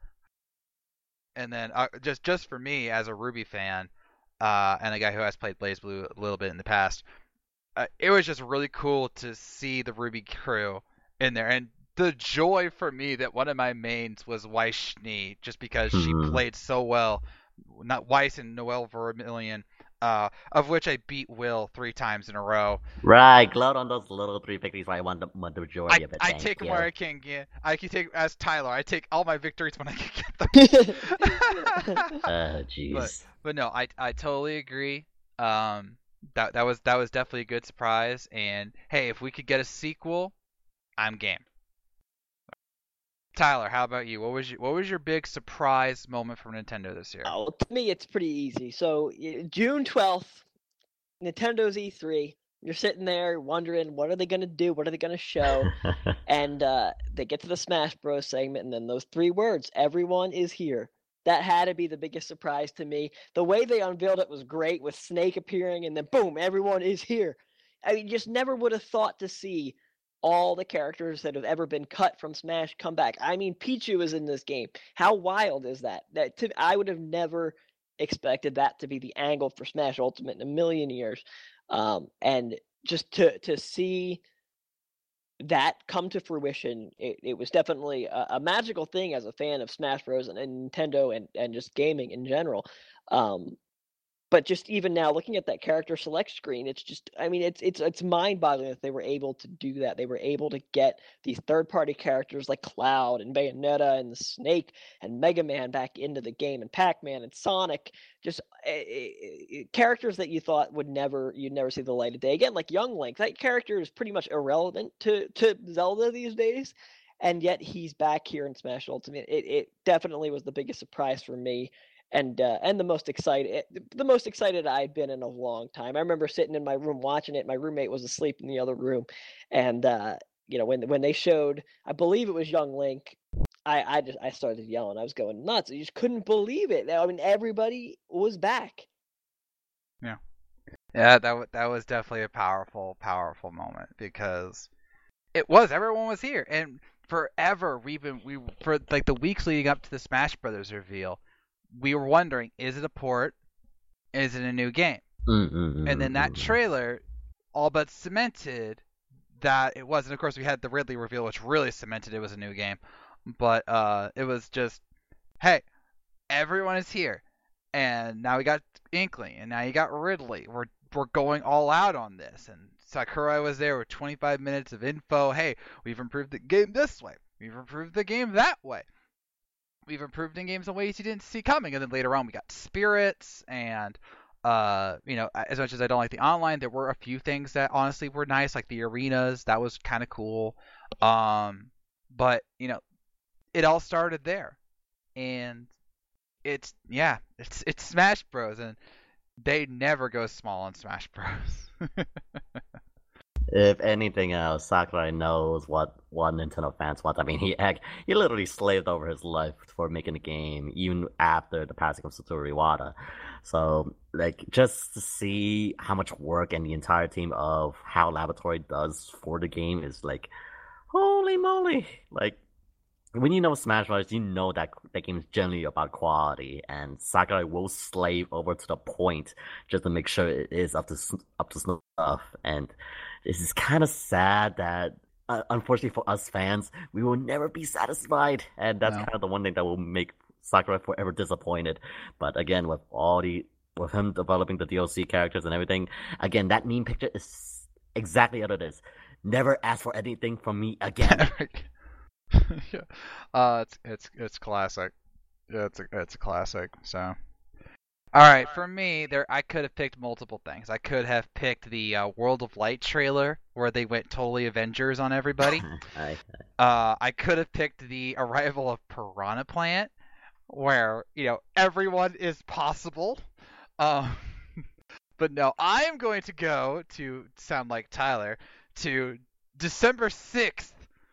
And then uh, just just for me as a Ruby fan, uh, and a guy who has played BlazBlue a little bit in the past, uh, it was just really cool to see the Ruby crew in there, and the joy for me that one of my mains was Weiss Schnee, just because she Mhm. played so well. Not Weiss and Noelle Vermillion, uh, of which I beat Will three times in a row. Right, gloat on those little three victories where I won the, won the majority I, of it. I Thank take them you. where I can get. I can take as Tyler. I take all my victories when I can get them. Uh, jeez. But no, I I totally agree. Um, that that was that was definitely a good surprise. And hey, if we could get a sequel, I'm game. Tyler, how about you? What was your what was your big surprise moment from Nintendo this year? Oh, to me, it's pretty easy. So y- June twelfth, Nintendo's E three. You're sitting there wondering, what are they gonna do? What are they gonna show? And uh, they get to the Smash Bros. Segment, and then those three words, "Everyone is here." That had to be the biggest surprise to me. The way they unveiled it was great, with Snake appearing, and then boom, everyone is here. I mean, just never would have thought to see all the characters that have ever been cut from Smash come back. I mean, Pichu is in this game. How wild is that? That to, I would have never expected that to be the angle for Smash Ultimate in a million years. Um, and just to to see that come to fruition, it, it was definitely a, a magical thing as a fan of Smash Bros. and, and Nintendo and, and just gaming in general. Um, but just even now, looking at that character select screen, it's just, I mean, it's it's it's mind-boggling that they were able to do that. They were able to get these third-party characters like Cloud and Bayonetta and the Snake and Mega Man back into the game, and Pac-Man and Sonic, just uh, uh, characters that you thought would never, you'd never see the light of day again. Like Young Link, that character is pretty much irrelevant to to Zelda these days. and yet he's back here in Smash Ultimate. It it definitely was the biggest surprise for me, and uh, and the most excited the most excited I'd been in a long time. I remember sitting in my room watching it. My roommate was asleep in the other room, and uh, you know when when they showed, I believe it was Young Link. I, I just I started yelling. I was going nuts. I just couldn't believe it. I mean, everybody was back. Yeah, yeah, that w- that was definitely a powerful, powerful moment because it was everyone was here, and forever we've been we for like the weeks leading up to the Smash Brothers reveal, we were wondering, is it a port? Is it a new game? Mm-mm-mm. And then that trailer all but cemented that it was. And of course, we had the Ridley reveal, which really cemented it was a new game. But uh, it was just, hey, everyone is here, and now we got Inkling, and now you got Ridley. We're we're going all out on this, and Sakurai was there with twenty-five minutes of info. Hey, we've improved the game this way. We've improved the game that way. We've improved in games in ways you didn't see coming. And then later on, we got Spirits, and uh, you know, as much as I don't like the online, there were a few things that honestly were nice, like the arenas. That was kind of cool. Um, but you know, it all started there, and it's yeah, it's it's Smash Bros, and they never go small on Smash Bros. If anything else, Sakurai knows what, what Nintendo fans want. I mean, he he literally slaved over his life for making the game, even after the passing of Satoru Iwata. So, like, just to see how much work and the entire team of HAL Laboratory does for the game is like, holy moly! Like, when you know Smash Bros, you know that that game is generally about quality, and Sakurai will slave over to the point just to make sure it is up to up to snuff. And this is kind of sad that, uh, unfortunately for us fans, we will never be satisfied, and that's No. kind of the one thing that will make Sakurai forever disappointed. But again, with all the with him developing the D L C characters and everything, again, that meme picture is exactly what it is. Never ask for anything from me again. yeah. Uh, it's it's it's classic. Yeah, it's a it's a classic. So, all right, for me, there I could have picked multiple things. I could have picked the uh, World of Light trailer where they went totally Avengers on everybody. I, Uh, I could have picked the arrival of Piranha Plant, where you know everyone is possible. Um, but no, I am going to go to sound like Tyler to December sixth.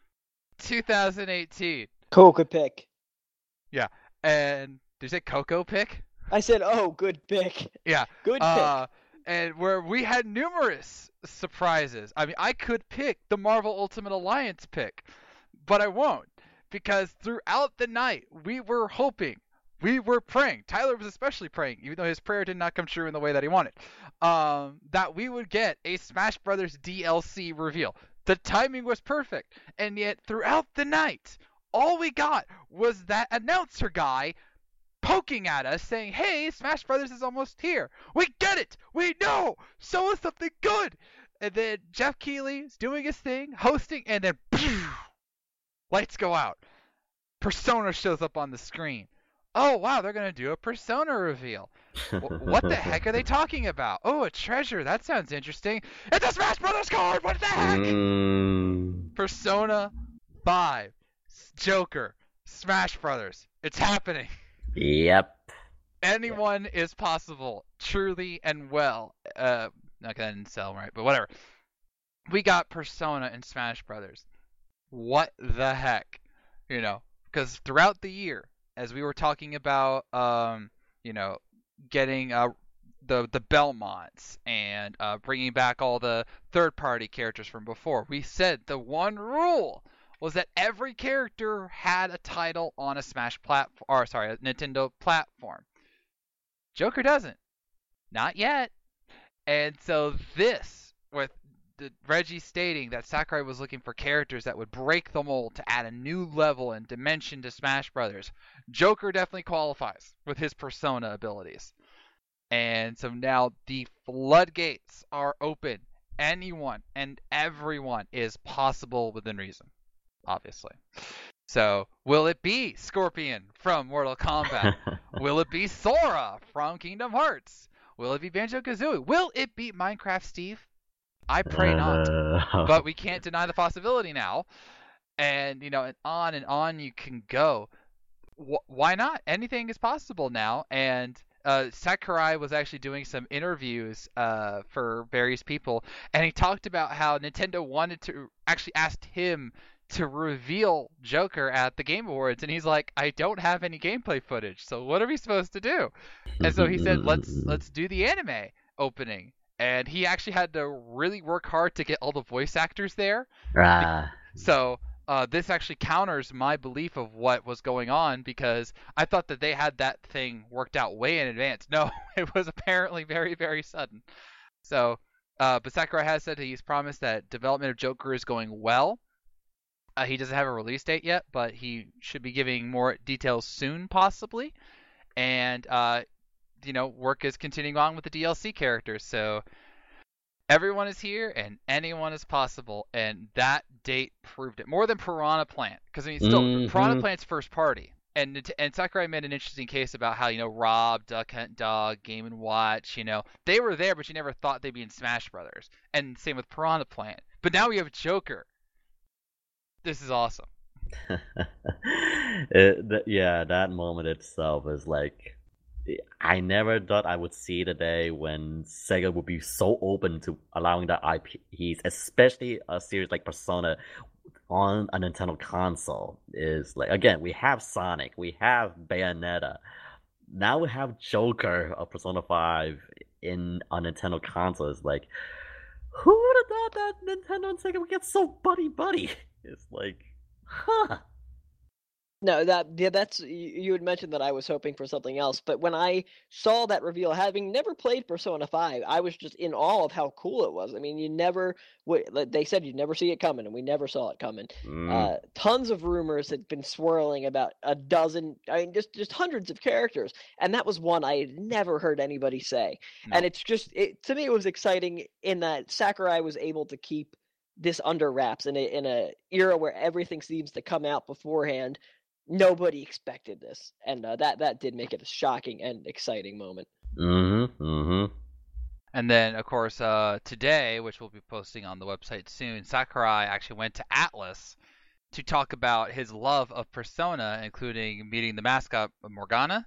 twenty eighteen. Cool, good pick. Yeah. And did you say Coco pick? I said, oh, good pick. Yeah. Good pick. Uh, and where we had numerous surprises. I mean, I could pick the Marvel Ultimate Alliance pick, but I won't, because throughout the night we were hoping, we were praying. Tyler was especially praying, even though his prayer did not come true in the way that he wanted, um, that we would get a Smash Brothers D L C reveal. The timing was perfect, and yet throughout the night, all we got was that announcer guy poking at us saying, hey, Smash Brothers is almost here. We get it. We know. Show us something good. And then Jeff Keighley is doing his thing, hosting, and then phew, lights go out. Persona shows up on the screen. Oh, wow, they're going to do a Persona reveal. W- what the heck are they talking about? Oh, a treasure. That sounds interesting. It's a Smash Brothers card. What the heck? Mm. Persona five, Joker, Smash Brothers. It's happening. Yep. Anyone is possible, truly and well. Uh, not gonna sell right, but whatever. We got Persona and Smash Brothers. What the heck, you know? Because throughout the year, as we were talking about, um, you know, getting uh the the Belmonts and uh, bringing back all the third-party characters from before, we said the one rule was that every character had a title on a Smash platform, or sorry, a Nintendo platform. Joker doesn't, not yet. And so this, with the, Reggie stating that Sakurai was looking for characters that would break the mold to add a new level and dimension to Smash Brothers, Joker definitely qualifies with his Persona abilities. And so now the floodgates are open. Anyone and everyone is possible within reason, obviously. So, will it be Scorpion from Mortal Kombat? Will it be Sora from Kingdom Hearts? Will it be Banjo-Kazooie? Will it be Minecraft Steve? I pray not. Uh, But we can't deny the possibility now. and you know, and on and on you can go. Wh- why not? Anything is possible now. And uh, Sakurai was actually doing some interviews uh, for various people, and he talked about how Nintendo wanted to actually asked him to reveal Joker at the Game Awards, and he's like, I don't have any gameplay footage, so what are we supposed to do? And so he said, let's let's do the anime opening. And he actually had to really work hard to get all the voice actors there. Ah. So uh, this actually counters my belief of what was going on, because I thought that they had that thing worked out way in advance. No, it was apparently very, very sudden. So, uh, but Sakurai has said he's promised that development of Joker is going well. Uh, he doesn't have a release date yet, but he should be giving more details soon, possibly. And, uh, you know, work is continuing on with the D L C characters. So everyone is here and anyone is possible. And that date proved it. More than Piranha Plant. Because, I mean, still, Mhm. Piranha Plant's first party. And and Sakurai made an interesting case about how, you know, Rob, Duck Hunt Dog, Game and Watch, you know, they were there, but you never thought they'd be in Smash Brothers. And same with Piranha Plant. But now we have Joker. This is awesome. It, th- yeah, that moment itself is like, I never thought I would see the day when Sega would be so open to allowing the I Ps, especially a series like Persona, on a Nintendo console. Is like, again, we have Sonic, we have Bayonetta, now we have Joker of Persona five in a Nintendo console. It's like, who would have thought that Nintendo and Sega would get so buddy buddy? It's like, huh. No, that yeah, that's you, you had mentioned that I was hoping for something else, but when I saw that reveal, having never played Persona five, I was just in awe of how cool it was. I mean, you never would. Like they said you'd never see it coming, and we never saw it coming. Mm. Uh, tons of rumors had been swirling about a dozen, I mean, just just hundreds of characters, and that was one I had never heard anybody say. No. And it's just it, to me, it was exciting in that Sakurai was able to keep this under wraps in a in a era where everything seems to come out beforehand. Nobody expected this, and uh, that that did make it a shocking and exciting moment. Mm-hmm. Mm-hmm. And then, of course, uh, today, which we'll be posting on the website soon, Sakurai actually went to Atlas to talk about his love of Persona, including meeting the mascot Morgana.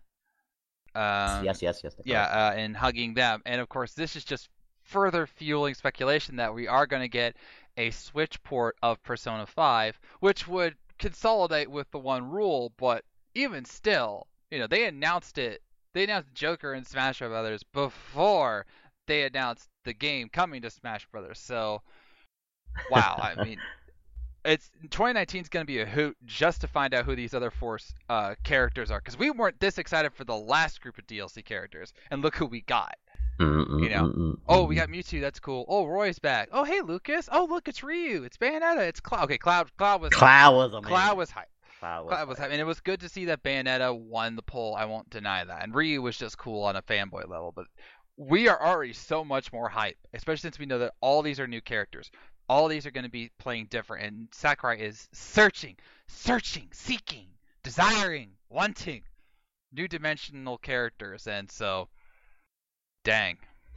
Um, yes, yes, yes. Yeah, uh, and hugging them. And of course, this is just further fueling speculation that we are going to get a Switch port of Persona five, which would consolidate with the one rule, but even still, you know, they announced it. They announced Joker and Smash Brothers before they announced the game coming to Smash Brothers. So, wow, I mean, it's twenty nineteen is going to be a hoot just to find out who these other four uh, characters are, because we weren't this excited for the last group of D L C characters, and look who we got. Mm-mm, You know, mm-mm, oh, we mm-mm. got Mewtwo, that's cool. Oh, Roy's back. Oh, hey, Lucas. Oh, look, it's Ryu. It's Bayonetta. It's Cloud. Okay, Cloud. Cloud was. Cloud was amazing. Cloud was hype. Cloud was, Cloud was hype. hype, and it was good to see that Bayonetta won the poll. I won't deny that. And Ryu was just cool on a fanboy level, but we are already so much more hype, especially since we know that all these are new characters. All these are going to be playing different, and Sakurai is searching, searching, seeking, desiring, wanting new dimensional characters, and so, dang.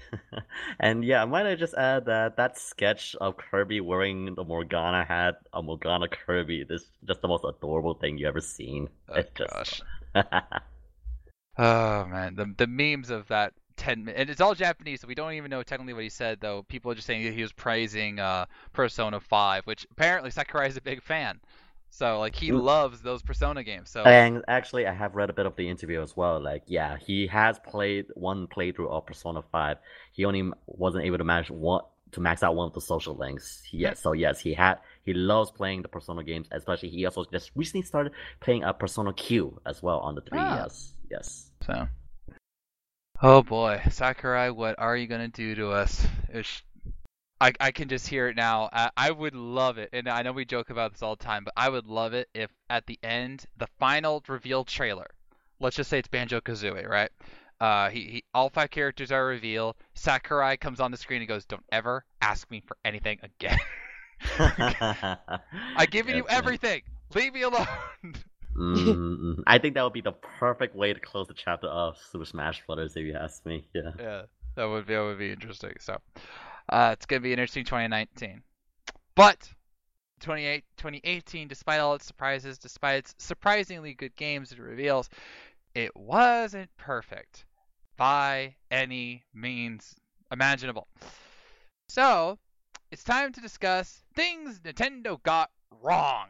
And yeah, might I just add that that sketch of Kirby wearing the Morgana hat, a Morgana Kirby, is just the most adorable thing you ever seen. Oh, It's just... gosh. Oh, man. The the memes of that ten minutes. And it's all Japanese, so we don't even know technically what he said, though. People are just saying that he was praising uh, Persona five, which apparently Sakurai is a big fan. So, like, he Mm. loves those Persona games. So, And actually, I have read a bit of the interview as well. Like, yeah, he has played one playthrough of Persona five. He only wasn't able to manage one to max out one of the social links. Yes, so yes, he had. He loves playing the Persona games. Especially, he also just recently started playing a Persona Q as well on the three D S. Ah. Yes. so. Oh boy, Sakurai, what are you gonna do to us? It's, I I can just hear it now. I, I would love it, and I know we joke about this all the time, but I would love it if at the end, the final reveal trailer, let's just say it's Banjo-Kazooie, right? Uh, he, he all five characters are revealed. Sakurai comes on the screen and goes, "Don't ever ask me for anything again. I've given you Yes, man. everything. Leave me alone." Mm-hmm. I think that would be the perfect way to close the chapter of Super Smash Brothers, if you ask me. Yeah. Yeah, that would be that would be interesting. So, uh, it's gonna be an interesting twenty nineteen. But twenty eighteen, despite all its surprises, despite its surprisingly good games and reveals, it wasn't perfect by any means imaginable. So, it's time to discuss things Nintendo got wrong.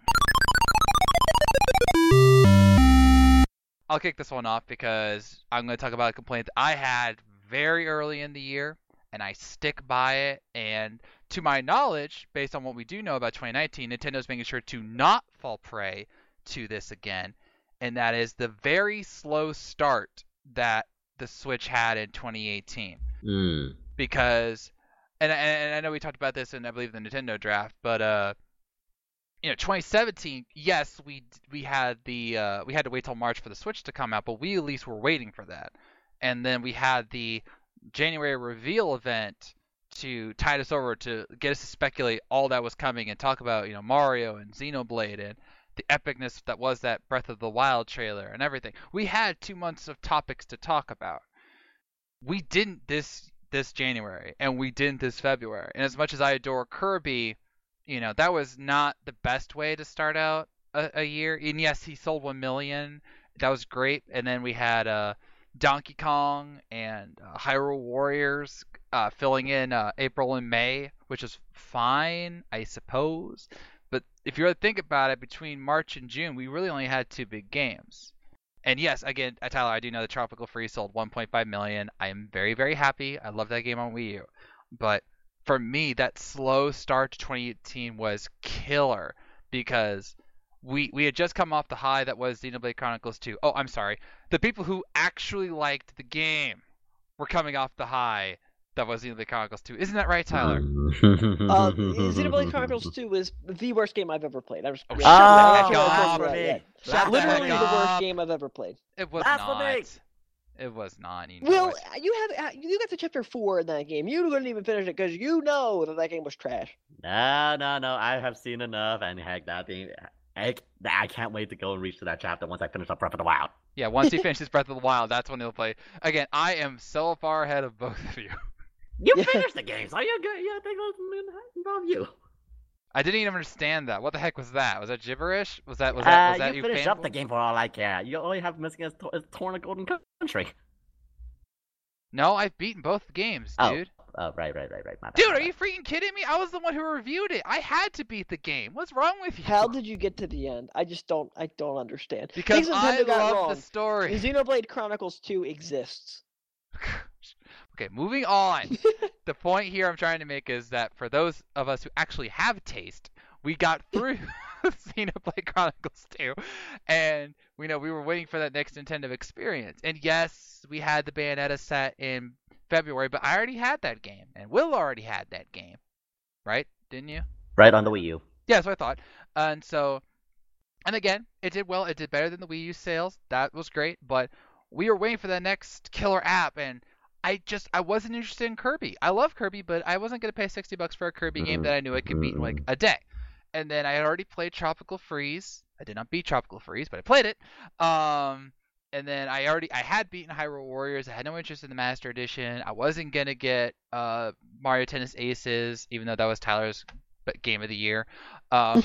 I'll kick this one off because I'm going to talk about a complaint that I had very early in the year, and I stick by it. And to my knowledge, based on what we do know about twenty nineteen, Nintendo's making sure to not fall prey to this again, and that is the very slow start that the Switch had in twenty eighteen. Mm. Because, and, and I know we talked about this in, I believe, the Nintendo draft, but uh, you know, twenty seventeen, yes, we we had the uh, we had to wait till March for the Switch to come out, but we at least were waiting for that. And then we had the January reveal event to tide us over, to get us to speculate all that was coming and talk about, you know, Mario and Xenoblade and the epicness that was that Breath of the Wild trailer and everything. We had two months of topics to talk about. We didn't this this January, and we didn't this February. And as much as I adore Kirby, you know, that was not the best way to start out a, a year. And yes, he sold one million. That was great. And then we had uh, Donkey Kong and uh, Hyrule Warriors uh, filling in uh, April and May, which is fine, I suppose. But if you really think about it, between March and June, we really only had two big games. And yes, again, Tyler, I do know that Tropical Freeze sold one point five million. I am very, very happy. I love that game on Wii U. But for me, that slow start to twenty eighteen was killer because we we had just come off the high that was Xenoblade Chronicles two. Oh, I'm sorry. The people who actually liked the game were coming off the high that was Xenoblade Chronicles two. Isn't that right, Tyler? uh, Xenoblade Chronicles two was the worst game I've ever played. I was Oh, yeah, shut the actually, heck I was up. right, yeah. Shut the Literally heck the worst up. game I've ever played. It was Blasphemy. not. It was not. You know Will, it. you have uh, you got to chapter four in that game. You couldn't even finish it because you know that that game was trash. No, no, no. I have seen enough, and heck, that thing. Heck, I can't wait to go and reach to that chapter once I finish up Breath of the Wild. Yeah, once he finishes Breath of the Wild, that's when he'll play. Again, I am so far ahead of both of you. You Yeah. finished the game, so you good. Yeah, I think involve you. I didn't even understand that. What the heck was that? Was that gibberish? Was that was Uh, that was that you you finished up the fanboy? game for all I care. You only have missing is, to- is Torn Golden Country. No, I've beaten both games, Oh. dude. Oh, right, right, right, right. My bad, Dude, my are bad. you freaking kidding me? I was the one who reviewed it. I had to beat the game. What's wrong with you? How did you get to the end? I just don't. I don't understand. Because Things I Nintendo got love wrong. the story. Xenoblade Chronicles two exists. Okay, moving on. The point here I'm trying to make is that for those of us who actually have taste, we got through Xenoblade Chronicles two, and we know we were waiting for that next Nintendo experience. And yes, we had the Bayonetta set in February, but I already had that game, and Will already had that game, right? Didn't you? Right on the Wii U. Yeah, that's what I thought. And so, and again, it did well. It did better than the Wii U sales. That was great. But we were waiting for the next killer app, and I just I wasn't interested in Kirby. I love Kirby, but I wasn't gonna pay sixty bucks for a Kirby game that I knew I could beat in like a day. And then I had already played Tropical Freeze. I did not beat Tropical Freeze, but I played it. Um, and then I already I had beaten Hyrule Warriors. I had no interest in the Master Edition. I wasn't gonna get uh Mario Tennis Aces, even though that was Tyler's game of the year. Um,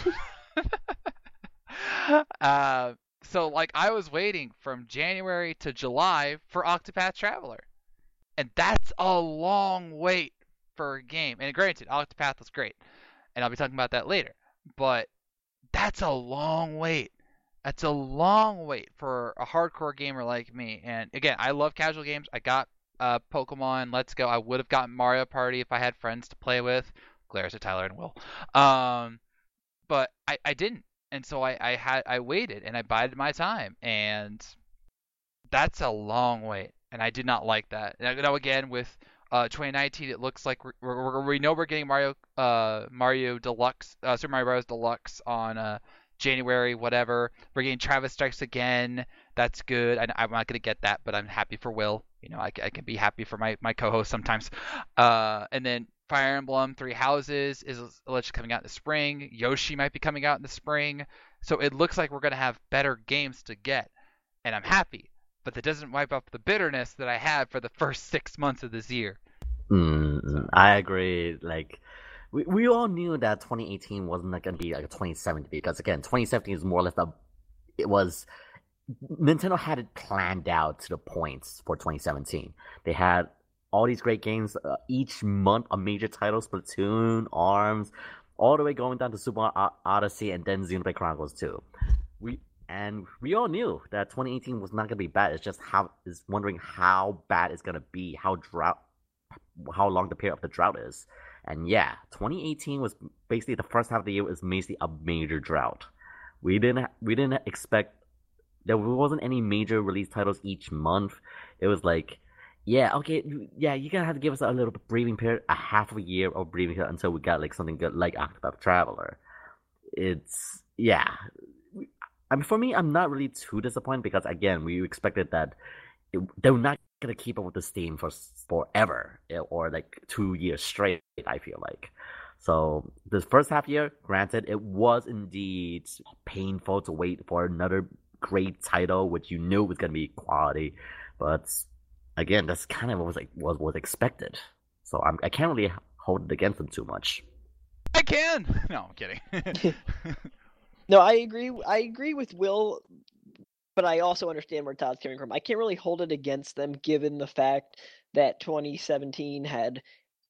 uh, so like I was waiting from January to July for Octopath Traveler, and that's a long wait for a game. And granted, Octopath was great, and I'll be talking about that later. But that's a long wait. That's a long wait for a hardcore gamer like me. And again, I love casual games. I got uh, Pokemon Let's Go. I would have gotten Mario Party if I had friends to play with. Glares at Tyler and Will. Um, but I, I didn't. And so I, I had I waited and I bided my time. And that's a long wait. And I did not like that. And now again with uh, twenty nineteen, it looks like we're, we're, we know we're getting Mario uh, Mario Deluxe, uh, Super Mario Bros. Deluxe on uh, January, whatever. We're getting Travis Strikes Again. That's good. I, I'm not gonna get that, but I'm happy for Will. You know, I, I can be happy for my, my co-host sometimes. Uh, and then Fire Emblem Three Houses is allegedly coming out in the spring. Yoshi might be coming out in the spring. So it looks like we're gonna have better games to get, and I'm happy. But that doesn't wipe up the bitterness that I had for the first six months of this year. Mm, I agree. Like, we, we all knew that twenty eighteen wasn't like, gonna be like a twenty seventeen because again, twenty seventeen is more or less a it was Nintendo had it planned out to the points for twenty seventeen. They had all these great games uh, each month, a major title, Splatoon, ARMS, all the way going down to Super o- Odyssey and then Xenoblade Chronicles two. We and we all knew that twenty eighteen was not gonna be bad. It's just how is wondering how bad it's gonna be, how drought, how long the period of the drought is. And yeah, twenty eighteen was basically the first half of the year was basically a major drought. We didn't we didn't expect there wasn't any major release titles each month. It was like, yeah, okay, yeah, you're gonna have to give us a little breathing period, a half of a year of breathing period until we got like something good like Octopath Traveler. It's yeah. I mean, for me, I'm not really too disappointed because again, we expected that it, they're not gonna keep up with this theme for forever or like two years straight. I feel like. So this first half year, granted, it was indeed painful to wait for another great title, which you knew was gonna be quality, but again, that's kind of what was like was was expected. So I'm, I can't really hold it against them too much. I can. No, I'm kidding. No, I agree. I agree with Will, but I also understand where Todd's coming from. I can't really hold it against them, given the fact that twenty seventeen had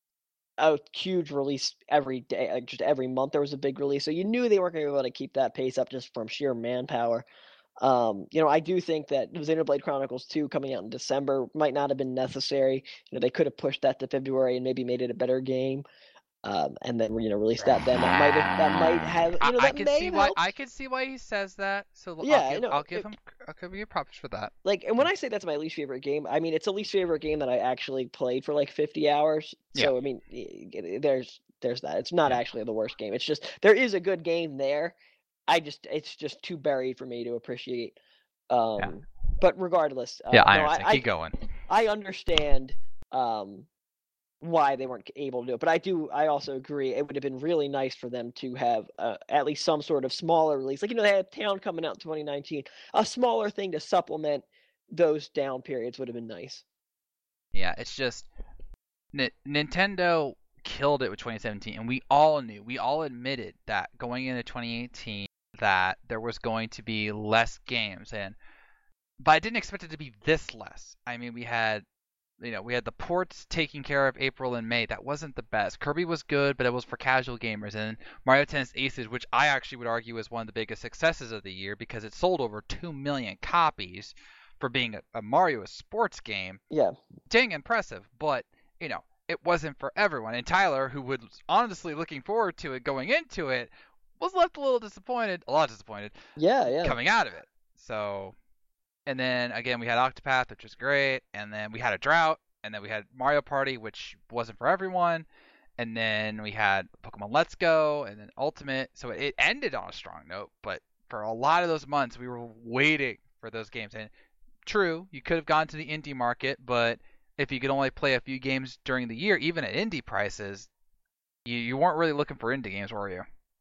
a huge release every day, like just every month there was a big release. So you knew they weren't going to be able to keep that pace up just from sheer manpower. Um, you know, I do think that Xenoblade Chronicles two coming out in December might not have been necessary. You know, they could have pushed that to February and maybe made it a better game. Um, and then you know released that then. That might have that might have you know I, that I can may see have why helped. I can see why he says that. So Yeah, I'll I give, know. I'll give It- him I'll give you props for that. Like, and when I say that's my least favorite game, I mean it's a least favorite game that I actually played for like fifty hours. So Yeah. I mean, there's there's that. It's not Yeah. actually the worst game. It's just there is a good game there. I just it's just too buried for me to appreciate. Um, Yeah. But regardless, uh, Yeah, I no, understand. I, Keep going. I understand um, why they weren't able to do it, but I do. I also agree it would have been really nice for them to have uh, at least some sort of smaller release. Like you know, they had Town coming out in twenty nineteen. A smaller thing to supplement those down periods would have been nice. Yeah, it's just N- Nintendo killed it with twenty seventeen, and we all knew, we all admitted that going into twenty eighteen that there was going to be less games, and but I didn't expect it to be this less. I mean, we had, you know, we had the ports taking care of April and May. That wasn't the best. Kirby was good, but it was for casual gamers. And Mario Tennis Aces, which I actually would argue is one of the biggest successes of the year because it sold over two million copies for being a, a Mario sports game. Yeah. Dang impressive, but, you know, it wasn't for everyone. And Tyler, who was honestly looking forward to it going into it, was left a little disappointed, a lot disappointed, Yeah, yeah. coming out of it. So, and then again, we had Octopath, which was great, and then we had a drought, and then we had Mario Party, which wasn't for everyone, and then we had Pokemon Let's Go, and then Ultimate. So it ended on a strong note, but for a lot of those months, we were waiting for those games. And true, you could have gone to the indie market, but if you could only play a few games during the year, even at indie prices, you, you weren't really looking for indie games, were you?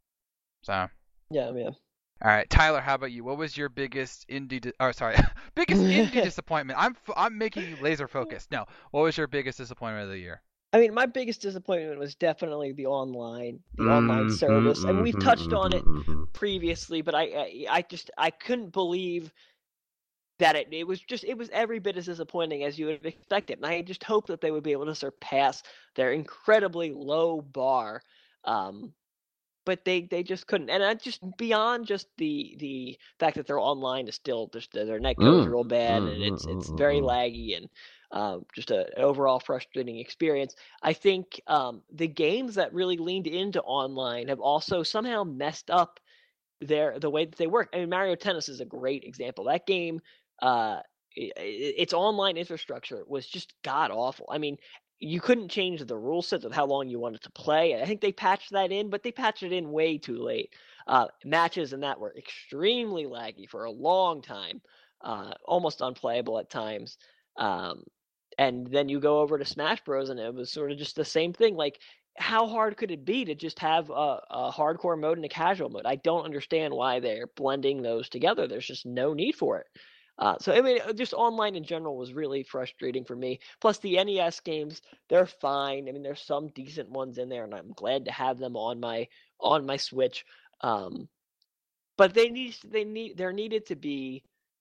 So. Yeah, yeah. All right, Tyler, how about you? What was your biggest indie? Di- oh, sorry, biggest indie disappointment? I'm f- I'm making you laser focused. No, what was your biggest disappointment of the year? I mean, my biggest disappointment was definitely the online, the Mm-hmm, online service, and we've mm-hmm, touched on it mm-hmm. previously. But I, I, I just, I couldn't believe that it, it was just, it was every bit as disappointing as you would have expected. And I just hope that they would be able to surpass their incredibly low bar. Um, but they, they just couldn't. And I just beyond just the the fact that their online is still just their net goes Mm, real bad mm, and it's mm, it's mm, very mm. laggy and um, just a, an overall frustrating experience. I think um, the games that really leaned into online have also somehow messed up their the way that they work. I mean, Mario Tennis is a great example. That game, uh, i- i- its online infrastructure was just god awful. I mean, you couldn't change the rule sets of how long you wanted to play. I think they patched that in, but they patched it in way too late. Uh, matches and that were extremely laggy for a long time, uh, almost unplayable at times. Um, and then you go over to Smash Bros. And it was sort of just the same thing. Like, how hard could it be to just have a, a hardcore mode and a casual mode? I don't understand why they're blending those together. There's just no need for it. Uh, so I mean, uh, just online in general was really frustrating for me. Plus, the N E S games, they're fine. I mean, there's some decent ones in there, and I'm glad to have them on my on my Switch. Um, but they need they need there needed to be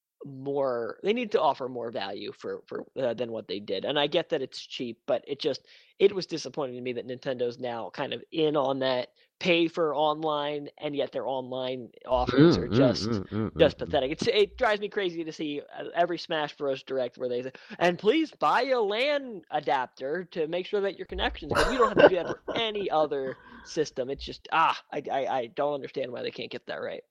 more they need to offer more value for for uh, than what they did. And I get that it's cheap, but it just it was disappointing to me that Nintendo's now kind of in on that pay for online, and yet their online offerings Mm, are mm, just mm, mm, mm, just mm. pathetic. It's it drives me crazy to see uh, every Smash Bros Direct where they say, "And please buy a LAN adapter to make sure that your connection's good." You don't have to do that for any other system. It's just ah, I I, I don't understand why they can't get that right.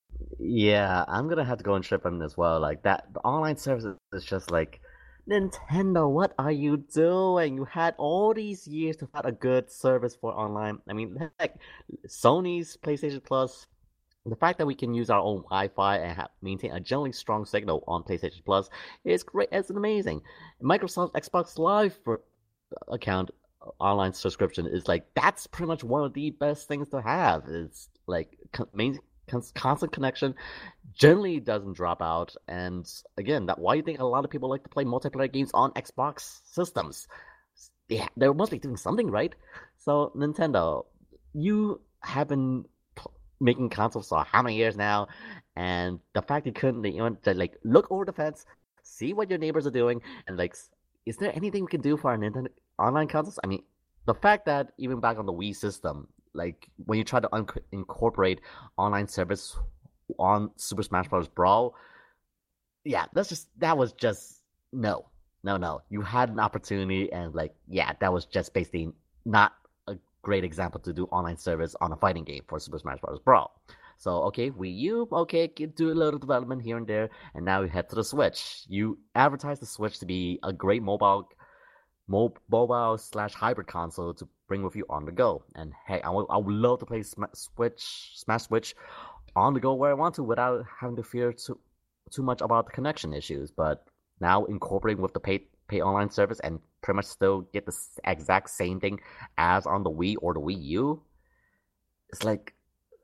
Yeah, I'm gonna have to go and trip him as well. Like that, the online service is just like, Nintendo, what are you doing? You had all these years to have a good service for online. I mean, heck, Sony's PlayStation Plus, the fact that we can use our own Wi-Fi and have, maintain a generally strong signal on PlayStation Plus is great. It's amazing. Microsoft Xbox Live for account uh, online subscription is like that's pretty much one of the best things to have. It's like con- main, cons- constant connection, generally doesn't drop out, and again, that why you think a lot of people like to play multiplayer games on Xbox systems. Yeah, they must be doing something right. So Nintendo, you have been pl- making consoles for how many years now, and the fact you couldn't even like look over the fence, see what your neighbors are doing, and like, is there anything we can do for our Nintendo online consoles? I mean, the fact that even back on the Wii system, like when you try to un- incorporate online service on Super Smash Bros. Brawl, yeah, that's just that was just no, no, no. You had an opportunity, and like, yeah, that was just basically not a great example to do online service on a fighting game for Super Smash Bros. Brawl. So okay, Wii U, okay, do a little development here and there, and now you head to the Switch. You advertise the Switch to be a great mobile mo- mobile slash hybrid console to bring with you on the go. And hey, I would, I would love to play Sm- Switch, Smash Switch on the go where I want to without having to fear too too much about the connection issues. But now incorporating with the pay pay online service and pretty much still get the exact same thing as on the Wii or the Wii U, it's like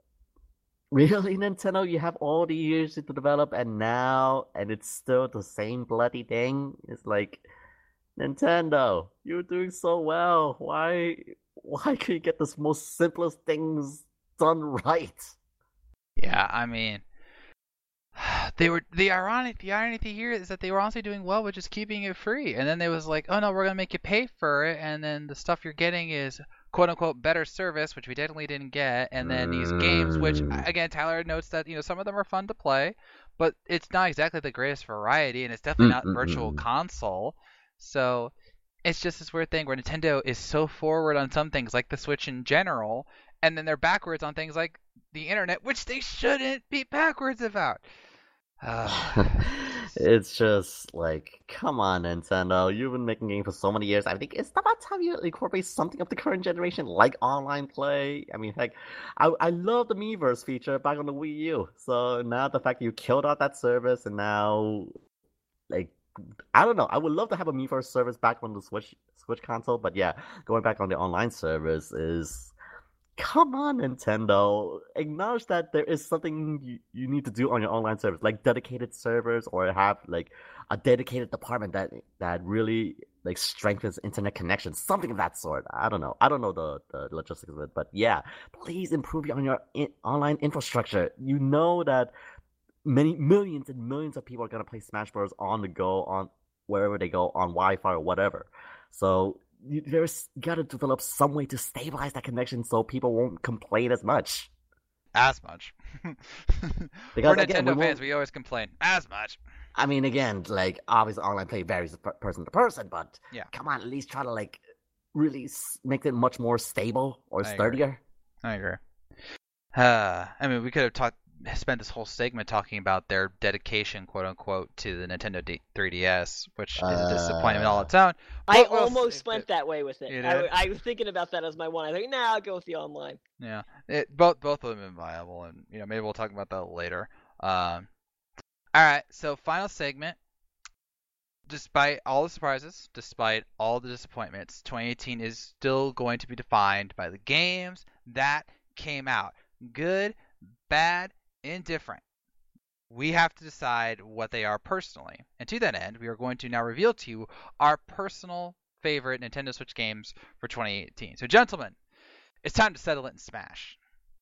really, Nintendo, you have all the years to develop and now and it's still the same bloody thing. It's like Nintendo, you're doing so well. Why why can't you get the most simplest things done right? Yeah, I mean, they were the ironic the irony here is that they were honestly doing well with just keeping it free, and then they was like, oh no, we're gonna make you pay for it, and then the stuff you're getting is quote unquote better service, which we definitely didn't get, and then these games, which Mm. again Tyler notes that you know some of them are fun to play, but it's not exactly the greatest variety, and it's definitely Mm, not mm, virtual mm. console, so it's just this weird thing where Nintendo is so forward on some things like the Switch in general, and then they're backwards on things like the internet, which they shouldn't be backwards about. It's just like, come on, Nintendo. You've been making games for so many years. I think it's about time you incorporate something of the current generation, like online play. I mean, heck, I I love the Miiverse feature back on the Wii U. So now the fact that you killed out that service, and now, like, I don't know. I would love to have a Miiverse service back on the Switch Switch console, but yeah, going back on the online service is come on, Nintendo. Acknowledge that there is something you, you need to do on your online service, like dedicated servers or have like a dedicated department that that really like strengthens internet connections, something of that sort. I don't know. I don't know the, the logistics of it, but yeah, please improve on your in- online infrastructure. You know that many millions and millions of people are gonna play Smash Bros. On the go, on wherever they go, on Wi-Fi or whatever. So you, there's gotta develop some way to stabilize that connection so people won't complain as much. As much. We're Because again, we Nintendo fans, won't. we always complain. As much. I mean, again, like obviously online play varies per- person to person, but Yeah, come on, at least try to like really s- make it much more stable or I agree. sturdier. I agree. Uh, I mean, we could have talked, spent this whole segment talking about their dedication, quote unquote, to the Nintendo D- three D S, which is a disappointment all Uh, its own. I But we'll almost save went it. that way with it. You I, did? I was thinking about that as my one. I think, nah, I'll go with the online. Yeah, it, both both of them have been viable, and you know maybe we'll talk about that later. Um, all right, so final segment. Despite all the surprises, despite all the disappointments, twenty eighteen is still going to be defined by the games that came out. Good, bad, indifferent. we have to decide what they are personally. And to that end, we are going to now reveal to you our personal favorite Nintendo Switch games for twenty eighteen. So, gentlemen, it's time to settle it and smash.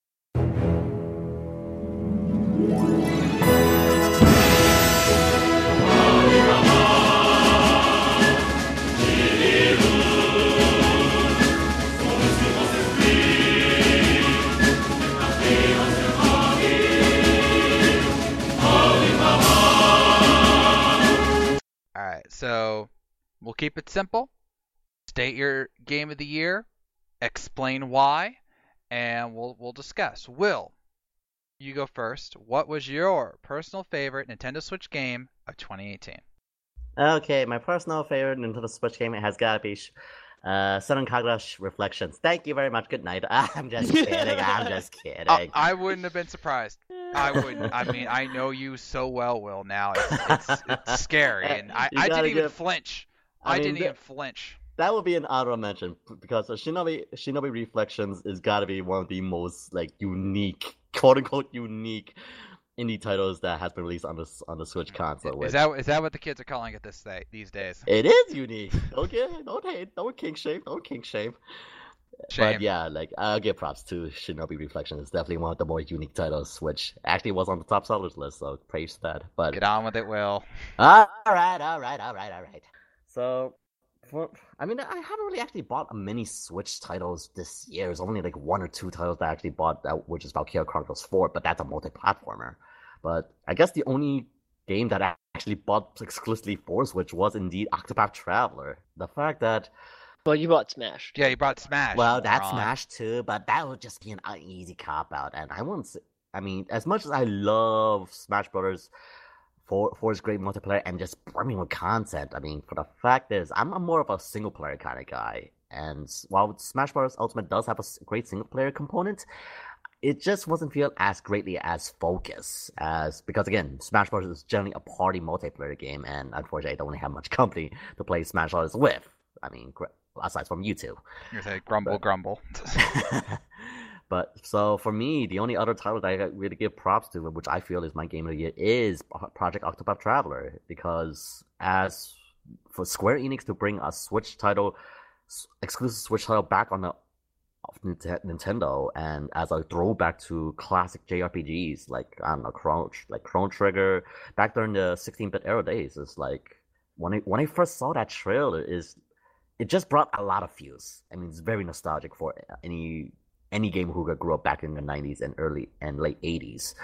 Alright, so we'll keep it simple. State your game of the year, explain why, and we'll we'll discuss. Will, you go first. What was your personal favorite Nintendo Switch game of twenty eighteen? Okay, my personal favorite Nintendo Switch game has got to be uh, Southern Kagura Reflections. Thank you very much. Good night. I'm just kidding. I'm just kidding. Uh, I wouldn't have been surprised. I wouldn't. I mean, I know you so well, Will. Now it's it's, it's scary, and I, I didn't even give... flinch. I, I mean, didn't even flinch. That would be an honorable mention because Shinobi Shinobi Reflections is got to be one of the most like unique, quote unquote unique indie titles that has been released on the on the Switch console. Which... Is that is that what the kids are calling it this day, these days? It is unique. Okay, don't hate, don't kink shame, don't kink shame. Shame. But yeah, like I'll give props to Shinobi Reflections. It's definitely one of the more unique titles, which actually was on the top sellers list. So praise that. But get on with it, Will. All right, all right, all right, all right. So. For, I mean, I haven't really actually bought many Switch titles this year. There's only like one or two titles that I actually bought, that, which is Valkyria Chronicles four, but that's a multi-platformer. But I guess the only game that I actually bought exclusively for Switch was indeed Octopath Traveler. The fact that... Well, you bought Smash. Yeah, you bought Smash. Well, that's Smash too, but that would just be an easy cop-out. And I wouldn't say... I mean, as much as I love Smash Brothers... For for its great multiplayer and just brimming with content. I mean, for the fact is, I'm a more of a single player kind of guy. And while Smash Bros. Ultimate does have a great single player component, it just wasn't feel as greatly as focus as because again, Smash Bros. Is generally a party multiplayer game, and unfortunately, I don't really have much company to play Smash Bros. With. I mean, aside from you two. You're saying grumble, but... grumble. But so for me, the only other title that I really give props to, which I feel is my game of the year, is Project Octopath Traveler. Because as for Square Enix to bring a Switch title, exclusive Switch title back on the Nintendo, and as a throwback to classic J R P Gs like I don't know, Chrono, like Chrono Trigger, back during the sixteen-bit era days, is like when I when I first saw that trailer, is it just brought a lot of feels. I mean, it's very nostalgic for any. Any game who grew up back in the nineties and early and late eighties.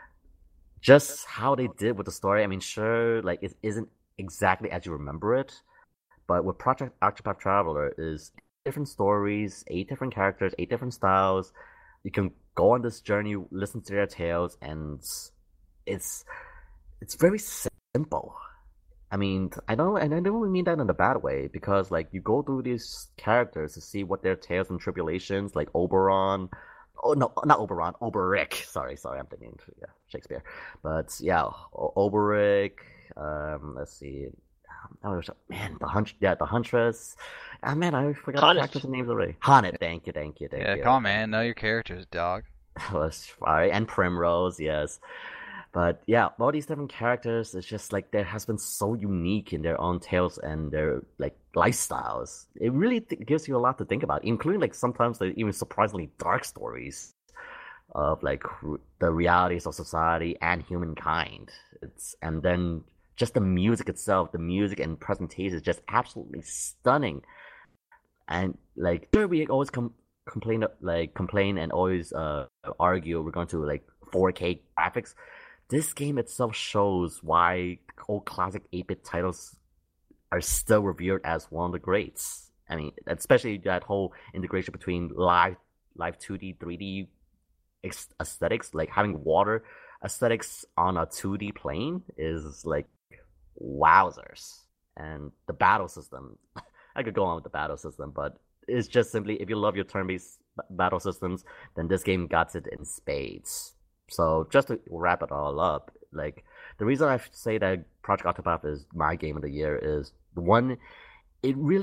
Just how they did with the story. I mean, sure, like it isn't exactly as you remember it, but with Project Octopath Traveler is different stories, eight different characters, eight different styles. You can go on this journey, listen to their tales, and it's it's very simple. I mean, I don't, and I don't really mean that in a bad way, because like you go through these characters to see what their tales and tribulations, like Oberon, oh no, not Oberon, Oberic. Sorry, sorry, I'm thinking yeah, Shakespeare, but yeah, o- Oberic. Um, let's see, oh man, the hunt, yeah, the Huntress. Ah, man, I forgot the characters' names already. Haunted, thank you, thank you, thank yeah, you. Yeah, come on, man, know your characters, dog. Sorry, and Primrose, yes. But yeah, all these different characters, it's just like they has been so unique in their own tales and their like lifestyles. It really th- gives you a lot to think about, including like sometimes the even surprisingly dark stories of like the realities of society and humankind. It's and then just the music itself, the music and presentation is just absolutely stunning. And like sure, we always com- complain like complain and always uh, argue we're going to like four K graphics. This game itself shows why old classic eight-bit titles are still revered as one of the greats. I mean, especially that whole integration between live, live two D, three D aesthetics, like having water aesthetics on a two D plane is like wowzers. And the battle system, I could go on with the battle system, but it's just simply, if you love your turn-based battle systems, then this game got it in spades. So just to wrap it all up, like the reason I say that Project Octopath is my game of the year is one, it really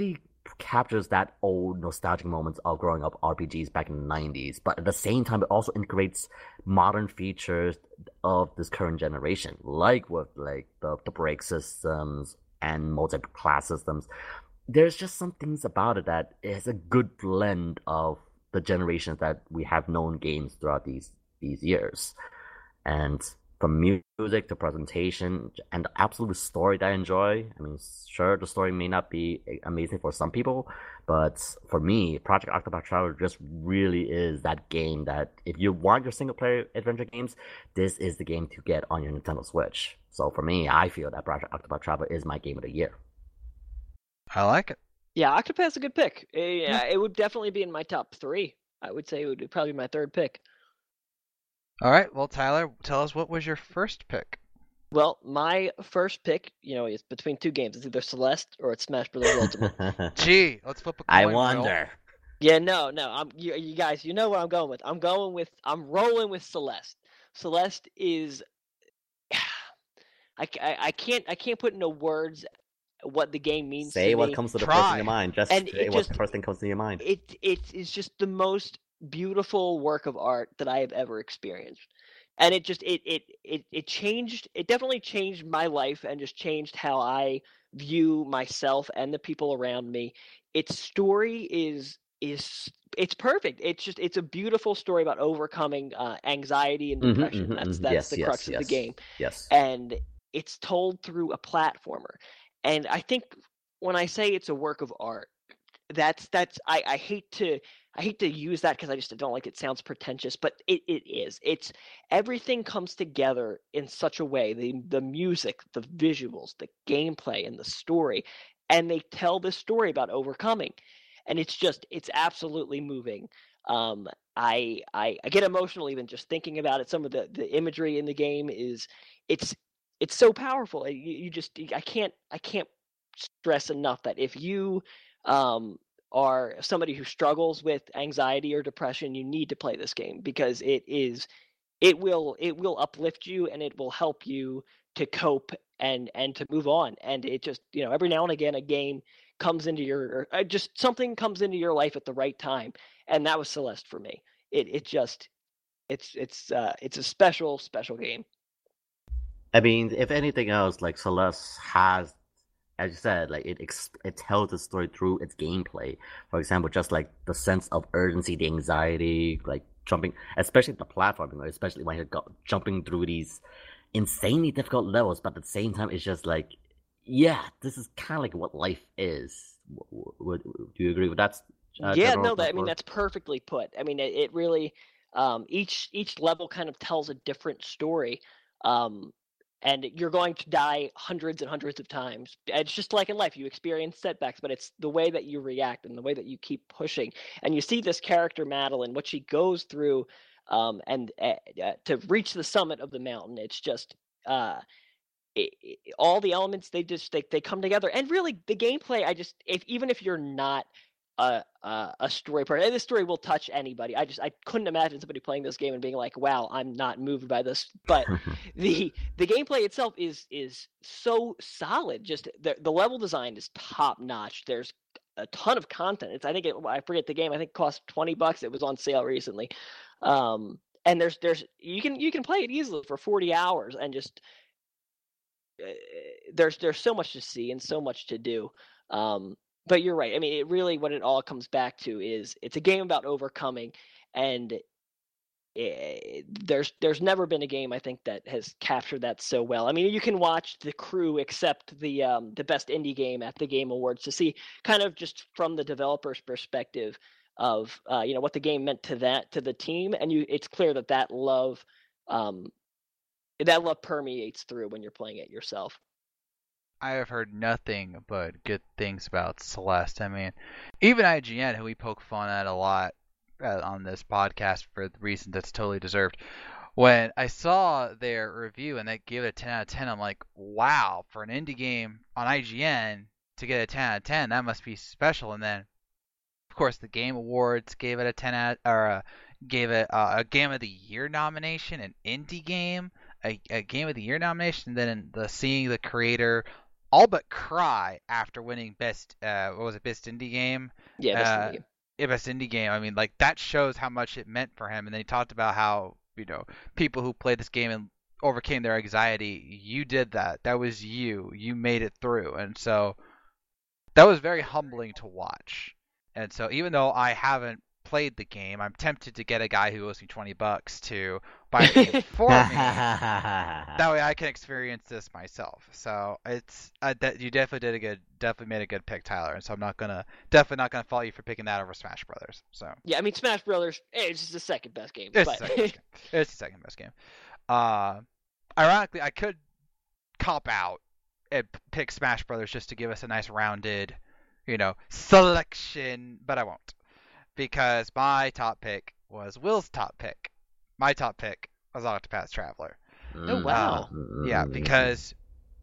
captures that old nostalgic moments of growing up R P Gs back in the nineties, but at the same time, it also integrates modern features of this current generation, like with like the, the break systems and multi-class systems. There's just some things about it that is a good blend of the generations that we have known games throughout these these years. And from music to presentation and the absolute story that I enjoy. I mean, sure, the story may not be amazing for some people, but for me, Project Octopath Traveler just really is that game that if you want your single player adventure games, this is the game to get on your Nintendo Switch. So for me, I feel that Project Octopath Traveler is my game of the year. I like it. Yeah, Octopath's a good pick. Uh, Yeah. Yeah, it would definitely be in my top three. I would say it would be probably my third pick. All right. Well, Tyler, tell us what was your first pick? Well, my first pick, you know, is between two games. It's either Celeste or it's Smash Bros. Ultimate. Gee, let's flip a coin. I wheel. wonder. Yeah, no, no. I'm you, you guys. You know what I'm going with. I'm going with. I'm rolling with Celeste. Celeste is. I, I, I can't I can't put into words what the game means. Say to what me. comes to the Try. first in your mind. Just And say it what just- the first thing comes to your mind. It it is just the most beautiful work of art that I have ever experienced, and it just it it it it changed. It definitely changed my life and just changed how I view myself and the people around me. Its story is is it's perfect. It's just it's a beautiful story about overcoming uh, anxiety and Mhm, depression. mhm, that's mhm. that's Yes, the yes, crux yes. of the game, Yes. and it's told through a platformer. And I think when I say it's a work of art, that's that's I, I hate to I hate to use that because I just don't like it. Sounds pretentious, but it, it is. It's everything comes together in such a way. The the music, the visuals, the gameplay, and the story, and they tell this story about overcoming, and it's just it's absolutely moving. Um, I, I I get emotional even just thinking about it. Some of the, the imagery in the game is it's it's so powerful. You, you just I can't I can't stress enough that if you um, are somebody who struggles with anxiety or depression, you need to play this game because it is it will it will uplift you and it will help you to cope and and to move on. And it just you know every now and again a game comes into your or uh, just something comes into your life at the right time, and that was Celeste for me. It it just it's it's uh, it's a special special game. I mean, if anything else, like Celeste has, as you said, like it ex- it tells the story through its gameplay. For example, just like the sense of urgency, the anxiety, like jumping, especially the platforming, right? Especially when you're go- jumping through these insanely difficult levels, but at the same time, it's just like, yeah, this is kind of like what life is. W- w- w- do you agree with that? Uh, yeah, general no, that I mean metaphor? that's perfectly put. I mean it, it really um, each each level kind of tells a different story. Um, and you're going to die hundreds and hundreds of times. It's just like in life, you experience setbacks, but it's the way that you react and the way that you keep pushing. And you see this character Madeline, what she goes through, um, and uh, uh, to reach the summit of the mountain. It's just uh, it, it, all the elements they just they, they come together. And really, the gameplay. I just if even if you're not a uh, a story part. And this story will touch anybody. I just I couldn't imagine somebody playing this game and being like, "Wow, I'm not moved by this." But the the gameplay itself is is so solid. Just the the level design is top notch. There's a ton of content. It's I think it, I forget the game. I think it cost twenty bucks. It was on sale recently. Um, and there's there's you can you can play it easily for forty hours and just uh, there's there's so much to see and so much to do. Um, but you're right. I mean, it really what it all comes back to is it's a game about overcoming, and it, there's there's never been a game I think that has captured that so well. I mean, you can watch the crew accept the um, the best indie game at the Game Awards to see kind of just from the developer's perspective of uh, you know what the game meant to that to the team, and you it's clear that that love um, that love permeates through when you're playing it yourself. I have heard nothing but good things about Celeste. I mean, even I G N, who we poke fun at a lot uh, on this podcast for the reason that's totally deserved. When I saw their review and they gave it a ten out of ten, I'm like, wow, for an indie game on I G N to get a ten out of ten, that must be special. And then, of course, the Game Awards gave it a ten out, or uh, gave it uh, a Game of the Year nomination, an indie game, a, a Game of the Year nomination. And then the seeing the creator all but cry after winning best uh what was it best indie game Yeah, best uh indie game. yeah, best indie game. I mean, like that shows how much it meant for him. And then he talked about how, you know, people who played this game and overcame their anxiety, you did that. That was you. You made it through. And so that was very humbling to watch. And so even though I haven't played the game, I'm tempted to get a guy who owes me twenty bucks to buy the game for me. That way I can experience this myself. So it's uh, that you definitely did a good, definitely made a good pick, Tyler. And so I'm not gonna, definitely not gonna fault you for picking that over Smash Brothers. So Yeah, I mean Smash Brothers, hey, it's just the second best game. it's but... the second best game. It's the second best game. Uh, ironically, I could cop out and pick Smash Brothers just to give us a nice rounded, you know, selection, but I won't, because my top pick was Will's top pick. My top pick was Octopath Traveler. Oh wow. Uh, yeah, because,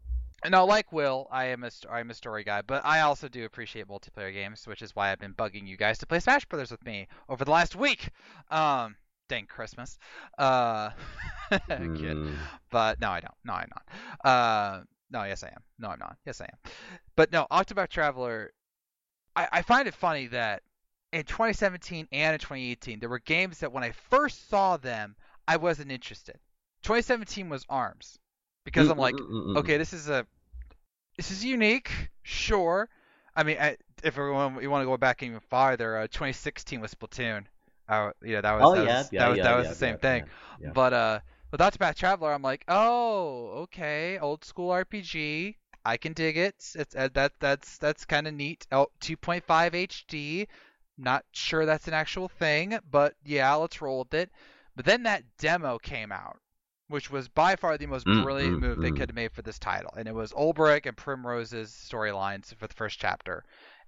no, like Will, I am a I'm a story guy, but I also do appreciate multiplayer games, which is why I've been bugging you guys to play Smash Brothers with me over the last week. Um, dang Christmas. Uh, kid. But no, I don't. No, I'm not. Uh, no, yes I am. No, I'm not. Yes I am. But no, Octopath Traveler. I, I find it funny that in twenty seventeen and in twenty eighteen, there were games that when I first saw them, I wasn't interested. twenty seventeen was ARMS, because I'm like, okay, this is a, this is unique, sure. I mean, I, if everyone, you want to go back even farther, uh, twenty sixteen was Splatoon. Uh, you know, that was, oh, that yeah, was, yeah, that was, yeah, that was yeah, the same yeah, thing. Yeah, yeah. But uh, with Octopath Traveler, I'm like, oh, okay, old school R P G. I can dig it. It's uh, that that's that's kind of neat. Oh, two point five H D. Not sure that's an actual thing, but yeah, let's roll with it. But then that demo came out, which was by far the most Mm, brilliant mm, move they mm. could have made for this title. And it was Ulbrich and Primrose's storylines for the first chapter.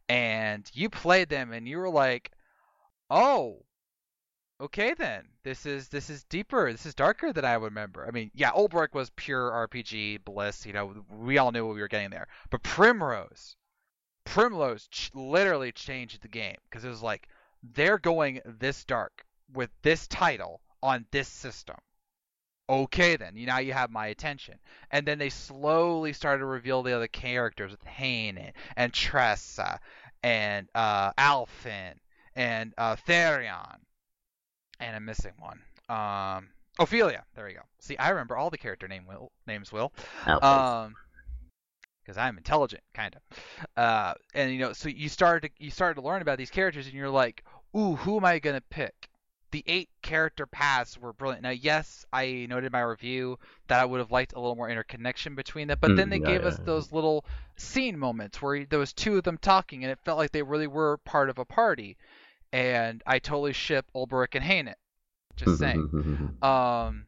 And you played them and you were like, oh, okay then. This is this is deeper. This is darker than I would remember. I mean, yeah, Ulbrich was pure R P G bliss. You know, we all knew what we were getting there. But Primrose, Primrose ch- literally changed the game, because it was like, they're going this dark with this title on this system. Okay then, now you have my attention. And then they slowly started to reveal the other characters with Hain and Tressa and uh, Alphen and uh, Therion. And I'm missing one. Um, Ophelia. There we go. See, I remember all the character name will, names, Will. Okay. Um, because I'm intelligent, kind of. Uh, and you know, so you started to, you started to learn about these characters, and you're like, ooh, who am I gonna pick? The eight character paths were brilliant. Now, yes, I noted in my review that I would have liked a little more interconnection between them, but Mm, then they yeah, gave yeah, us yeah. those little scene moments where there was two of them talking, and it felt like they really were part of a party. And I totally ship Ulbrich and Hain. Just saying. Um,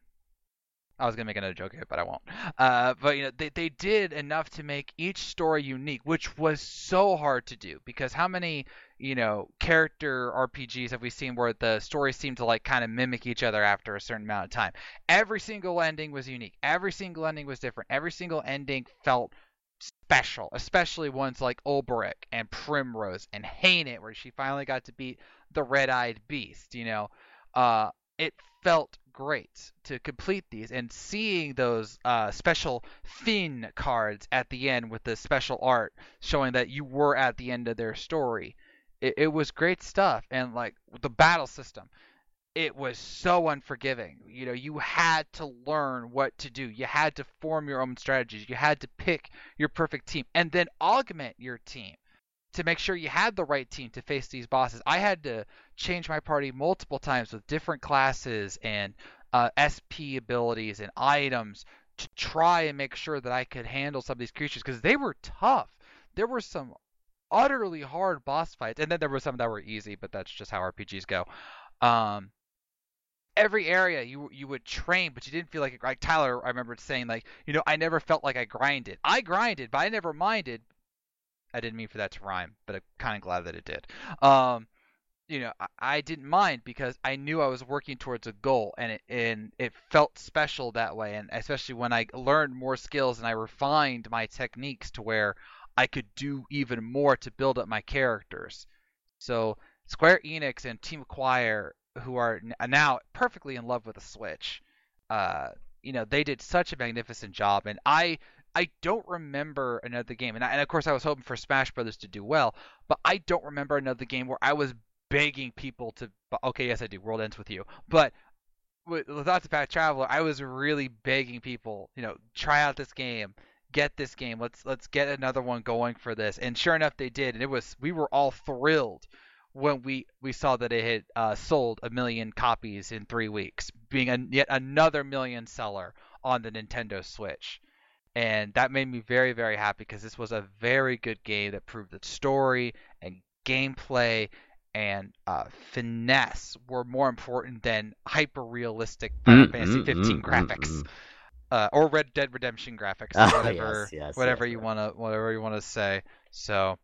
I was gonna make another joke here, but I won't. Uh, but you know, they they did enough to make each story unique, which was so hard to do, because how many, you know, character R P Gs have we seen where the stories seem to like kind of mimic each other after a certain amount of time? Every single ending was unique. Every single ending was different. Every single ending felt special, especially ones like Ulbrich and Primrose and Hain, where she finally got to beat the red-eyed beast. You know, uh, it felt great to complete these, and seeing those uh, special Finn cards at the end with the special art showing that you were at the end of their story. It, it was great stuff. And like the battle system, it was so unforgiving. You know, you had to learn what to do. You had to form your own strategies. You had to pick your perfect team and then augment your team to make sure you had the right team to face these bosses. I had to change my party multiple times with different classes and uh, S P abilities and items to try and make sure that I could handle some of these creatures, because they were tough. There were some utterly hard boss fights, and then there were some that were easy, but that's just how R P Gs go. Um, every area you you would train, but you didn't feel like it. Like Tyler, I remember saying, like, you know, I never felt like I grinded. I grinded, but I never minded. I didn't mean for that to rhyme, but I'm kind of glad that it did. Um, you know, I, I didn't mind because I knew I was working towards a goal, and it and it felt special that way. And especially when I learned more skills and I refined my techniques to where I could do even more to build up my characters. So Square Enix and Team Acquire, who are now perfectly in love with the Switch, uh, you know, they did such a magnificent job, and I I don't remember another game, and, I, and of course I was hoping for Smash Brothers to do well, but I don't remember another game where I was begging people to. Okay, yes I do. World Ends With You, but with, with Octopath Traveler, I was really begging people, you know, try out this game, get this game. Let's let's get another one going for this, and sure enough they did, and it was we were all thrilled when we, we saw that it had uh, sold a million copies in three weeks, being a, yet another million seller on the Nintendo Switch. And that made me very, very happy because this was a very good game that proved that story and gameplay and uh, finesse were more important than hyper-realistic Final Mm, Fantasy mm, fifteen mm, mm, graphics. mm. Uh, or Red Dead Redemption graphics, Ah, whatever, yes, yes, whatever yes, you yes. wanna, whatever you wanna say. So,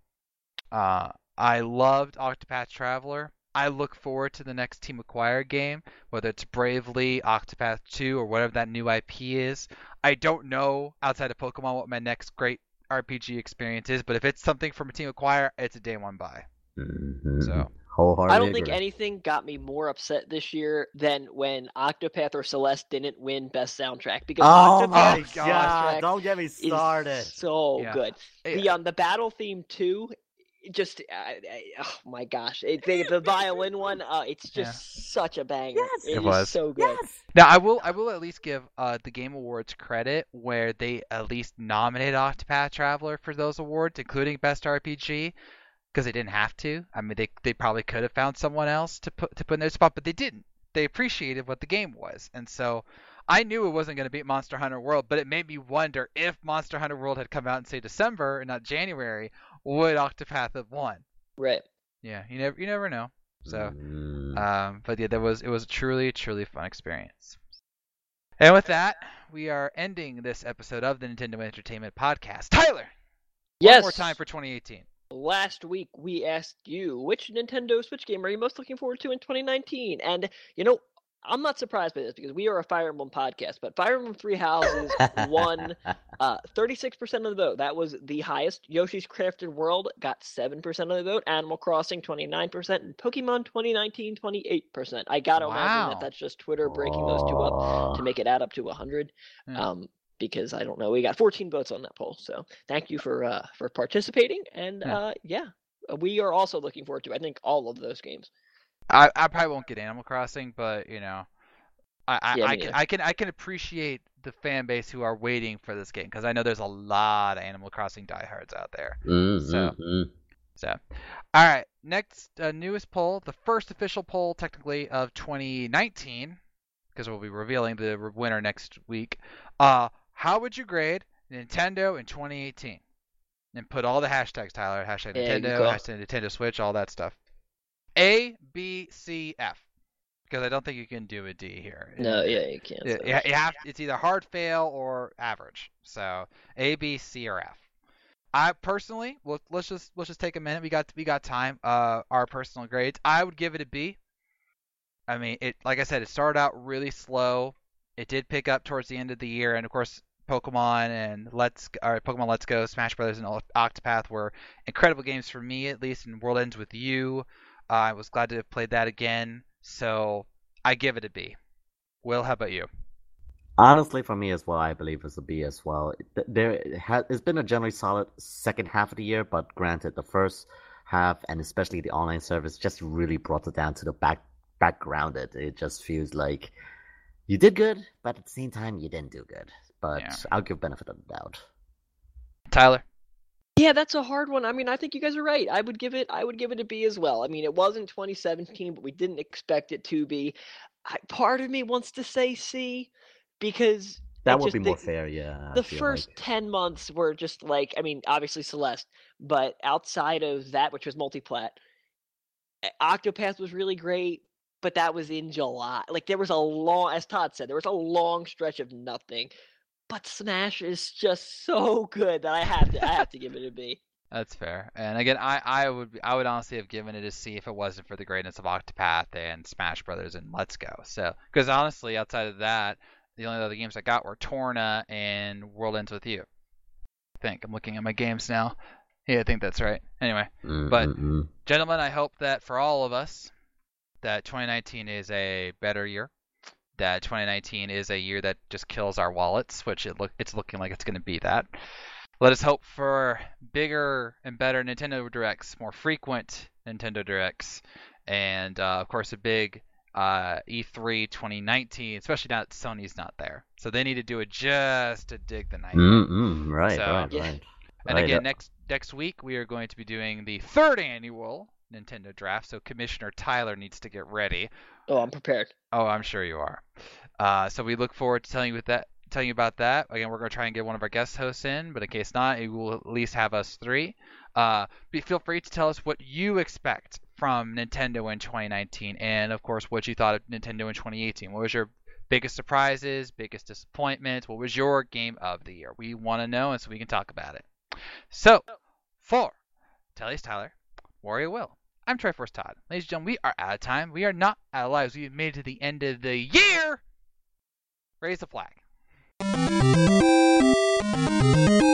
uh, I loved Octopath Traveler. I look forward to the next Team Acquire game, whether it's Bravely, Octopath two, or whatever that new I P is. I don't know outside of Pokemon what my next great R P G experience is, but if it's something from a Team Acquire, it's a day one buy. Mhm. So Wholeheartedly I don't think agree. anything got me more upset this year than when Octopath or Celeste didn't win Best Soundtrack, because Oh Octopath my gosh. god! soundtrack Don't get me is started. so Yeah. good. Yeah. The um the battle theme too, it just uh, uh, oh my gosh, it, the, the violin one, uh, it's just Yeah. such a banger. Yes, it It is was. so good. Yes. Now I will I will at least give uh, the Game Awards credit where they at least nominated Octopath Traveler for those awards, including Best R P G, because they didn't have to. I mean, they they probably could have found someone else to put to put in their spot, but they didn't. They appreciated what the game was, and so I knew it wasn't going to beat Monster Hunter World, but it made me wonder if Monster Hunter World had come out in say December and not January, would Octopath have won? Right. Yeah, you never you never know. So. Mm. Um, but yeah, that was it was a truly, truly fun experience. And with that, we are ending this episode of the Nintendo Entertainment Podcast. Tyler, Yes. one more time for twenty eighteen. Last week we asked you which Nintendo Switch game are you most looking forward to in twenty nineteen, and you know, I'm not surprised by this because we are a Fire Emblem podcast, but Fire Emblem Three Houses won uh, thirty-six percent of the vote. That was the highest. Yoshi's Crafted World got seven percent of the vote. Animal Crossing twenty-nine percent, and Pokemon twenty nineteen twenty-eight percent. I gotta imagine Wow. that that's just Twitter breaking those two up Oh. to make it add up to one hundred. Yeah. Um, because I don't know, we got fourteen votes on that poll. So thank you for uh, for participating, and Yeah. uh, yeah, we are also looking forward to I think all of those games. I, I probably won't get Animal Crossing, but you know, I I, Yeah, I me can neither. I can I can appreciate the fan base who are waiting for this game because I know there's a lot of Animal Crossing diehards out there. Mm, So. mm, mm. So, all right, next uh, newest poll, the first official poll technically of twenty nineteen, because we'll be revealing the re- winner next week. Uh, how would you grade Nintendo in twenty eighteen? And put all the hashtags, Tyler. Hashtag Yeah, good Nintendo, call. hashtag Nintendo Switch, all that stuff. A, B, C, F. Because I don't think you can do a D here. No, It- yeah, you can't. it- so. you you have, it's either hard fail or average. So A, B, C, or F. I personally, well, let's just let's just take a minute. We got we got time. Uh, our personal grades. I would give it a B. I mean, it like I said, it started out really slow. It did pick up towards the end of the year, and of course, Pokemon and Let's or Pokemon Let's Go, Smash Brothers, and Octopath were incredible games for me, at least. And World Ends With You, uh, I was glad to have played that again. So I give it a B. Will, how about you? Honestly, for me as well, I believe it's a B as well. Th- There has it's been a generally solid second half of the year, but granted, the first half and especially the online service just really brought it down to the back backgrounded. It just feels like you did good, but at the same time, you didn't do good. But Yeah. I'll give benefit of the doubt. Tyler? Yeah, that's a hard one. I mean, I think you guys are right. I would give it I would give it a B as well. I mean, it wasn't twenty seventeen, but we didn't expect it to be. I, part of me wants to say C because That it would just- be more the- fair, yeah. I The feel first like. ten months were just like, I mean, obviously Celeste, but outside of that, which was multiplat, eh, Octopath was really great, but that was in July. Like there was a long, as Todd said, there was a long stretch of nothing. But Smash is just so good that I have to, I have to give it a B. That's fair. And again, I, I would I would honestly have given it a C if it wasn't for the greatness of Octopath and Smash Brothers and Let's Go. So, because honestly, outside of that, the only other games I got were Torna and World Ends With You. I think I'm looking at my games now. Yeah, I think that's right. Anyway, but- Mm-mm-mm. gentlemen, I hope that for all of us, that twenty nineteen is a better year. that twenty nineteen is a year that just kills our wallets, which it look it's looking like it's going to be that. Let us hope for bigger and better Nintendo Directs, more frequent Nintendo Directs, and uh, of course a big uh, E three twenty nineteen, especially now that Sony's not there. So they need to do it just to dig the night. Mm-mm, right, So- right, Yeah. right. And Right, again, uh, next next week we are going to be doing the third annual Nintendo Draft. So Commissioner Tyler needs to get ready. Oh, I'm prepared. Oh, I'm sure you are. Uh, so we look forward to telling you with that, telling you about that. Again, we're going to try and get one of our guest hosts in, but in case not, it will at least have us three. Uh, be, feel free to tell us what you expect from Nintendo in twenty nineteen, and of course, what you thought of Nintendo in twenty eighteen. What was your biggest surprises, biggest disappointments? What was your game of the year? We want to know, and so we can talk about it. So, for Telly's Tyler, Warrior Will, I'm Triforce Todd. Ladies and gentlemen, we are out of time. We are not out of lives. We have made it to the end of the year. Raise the flag.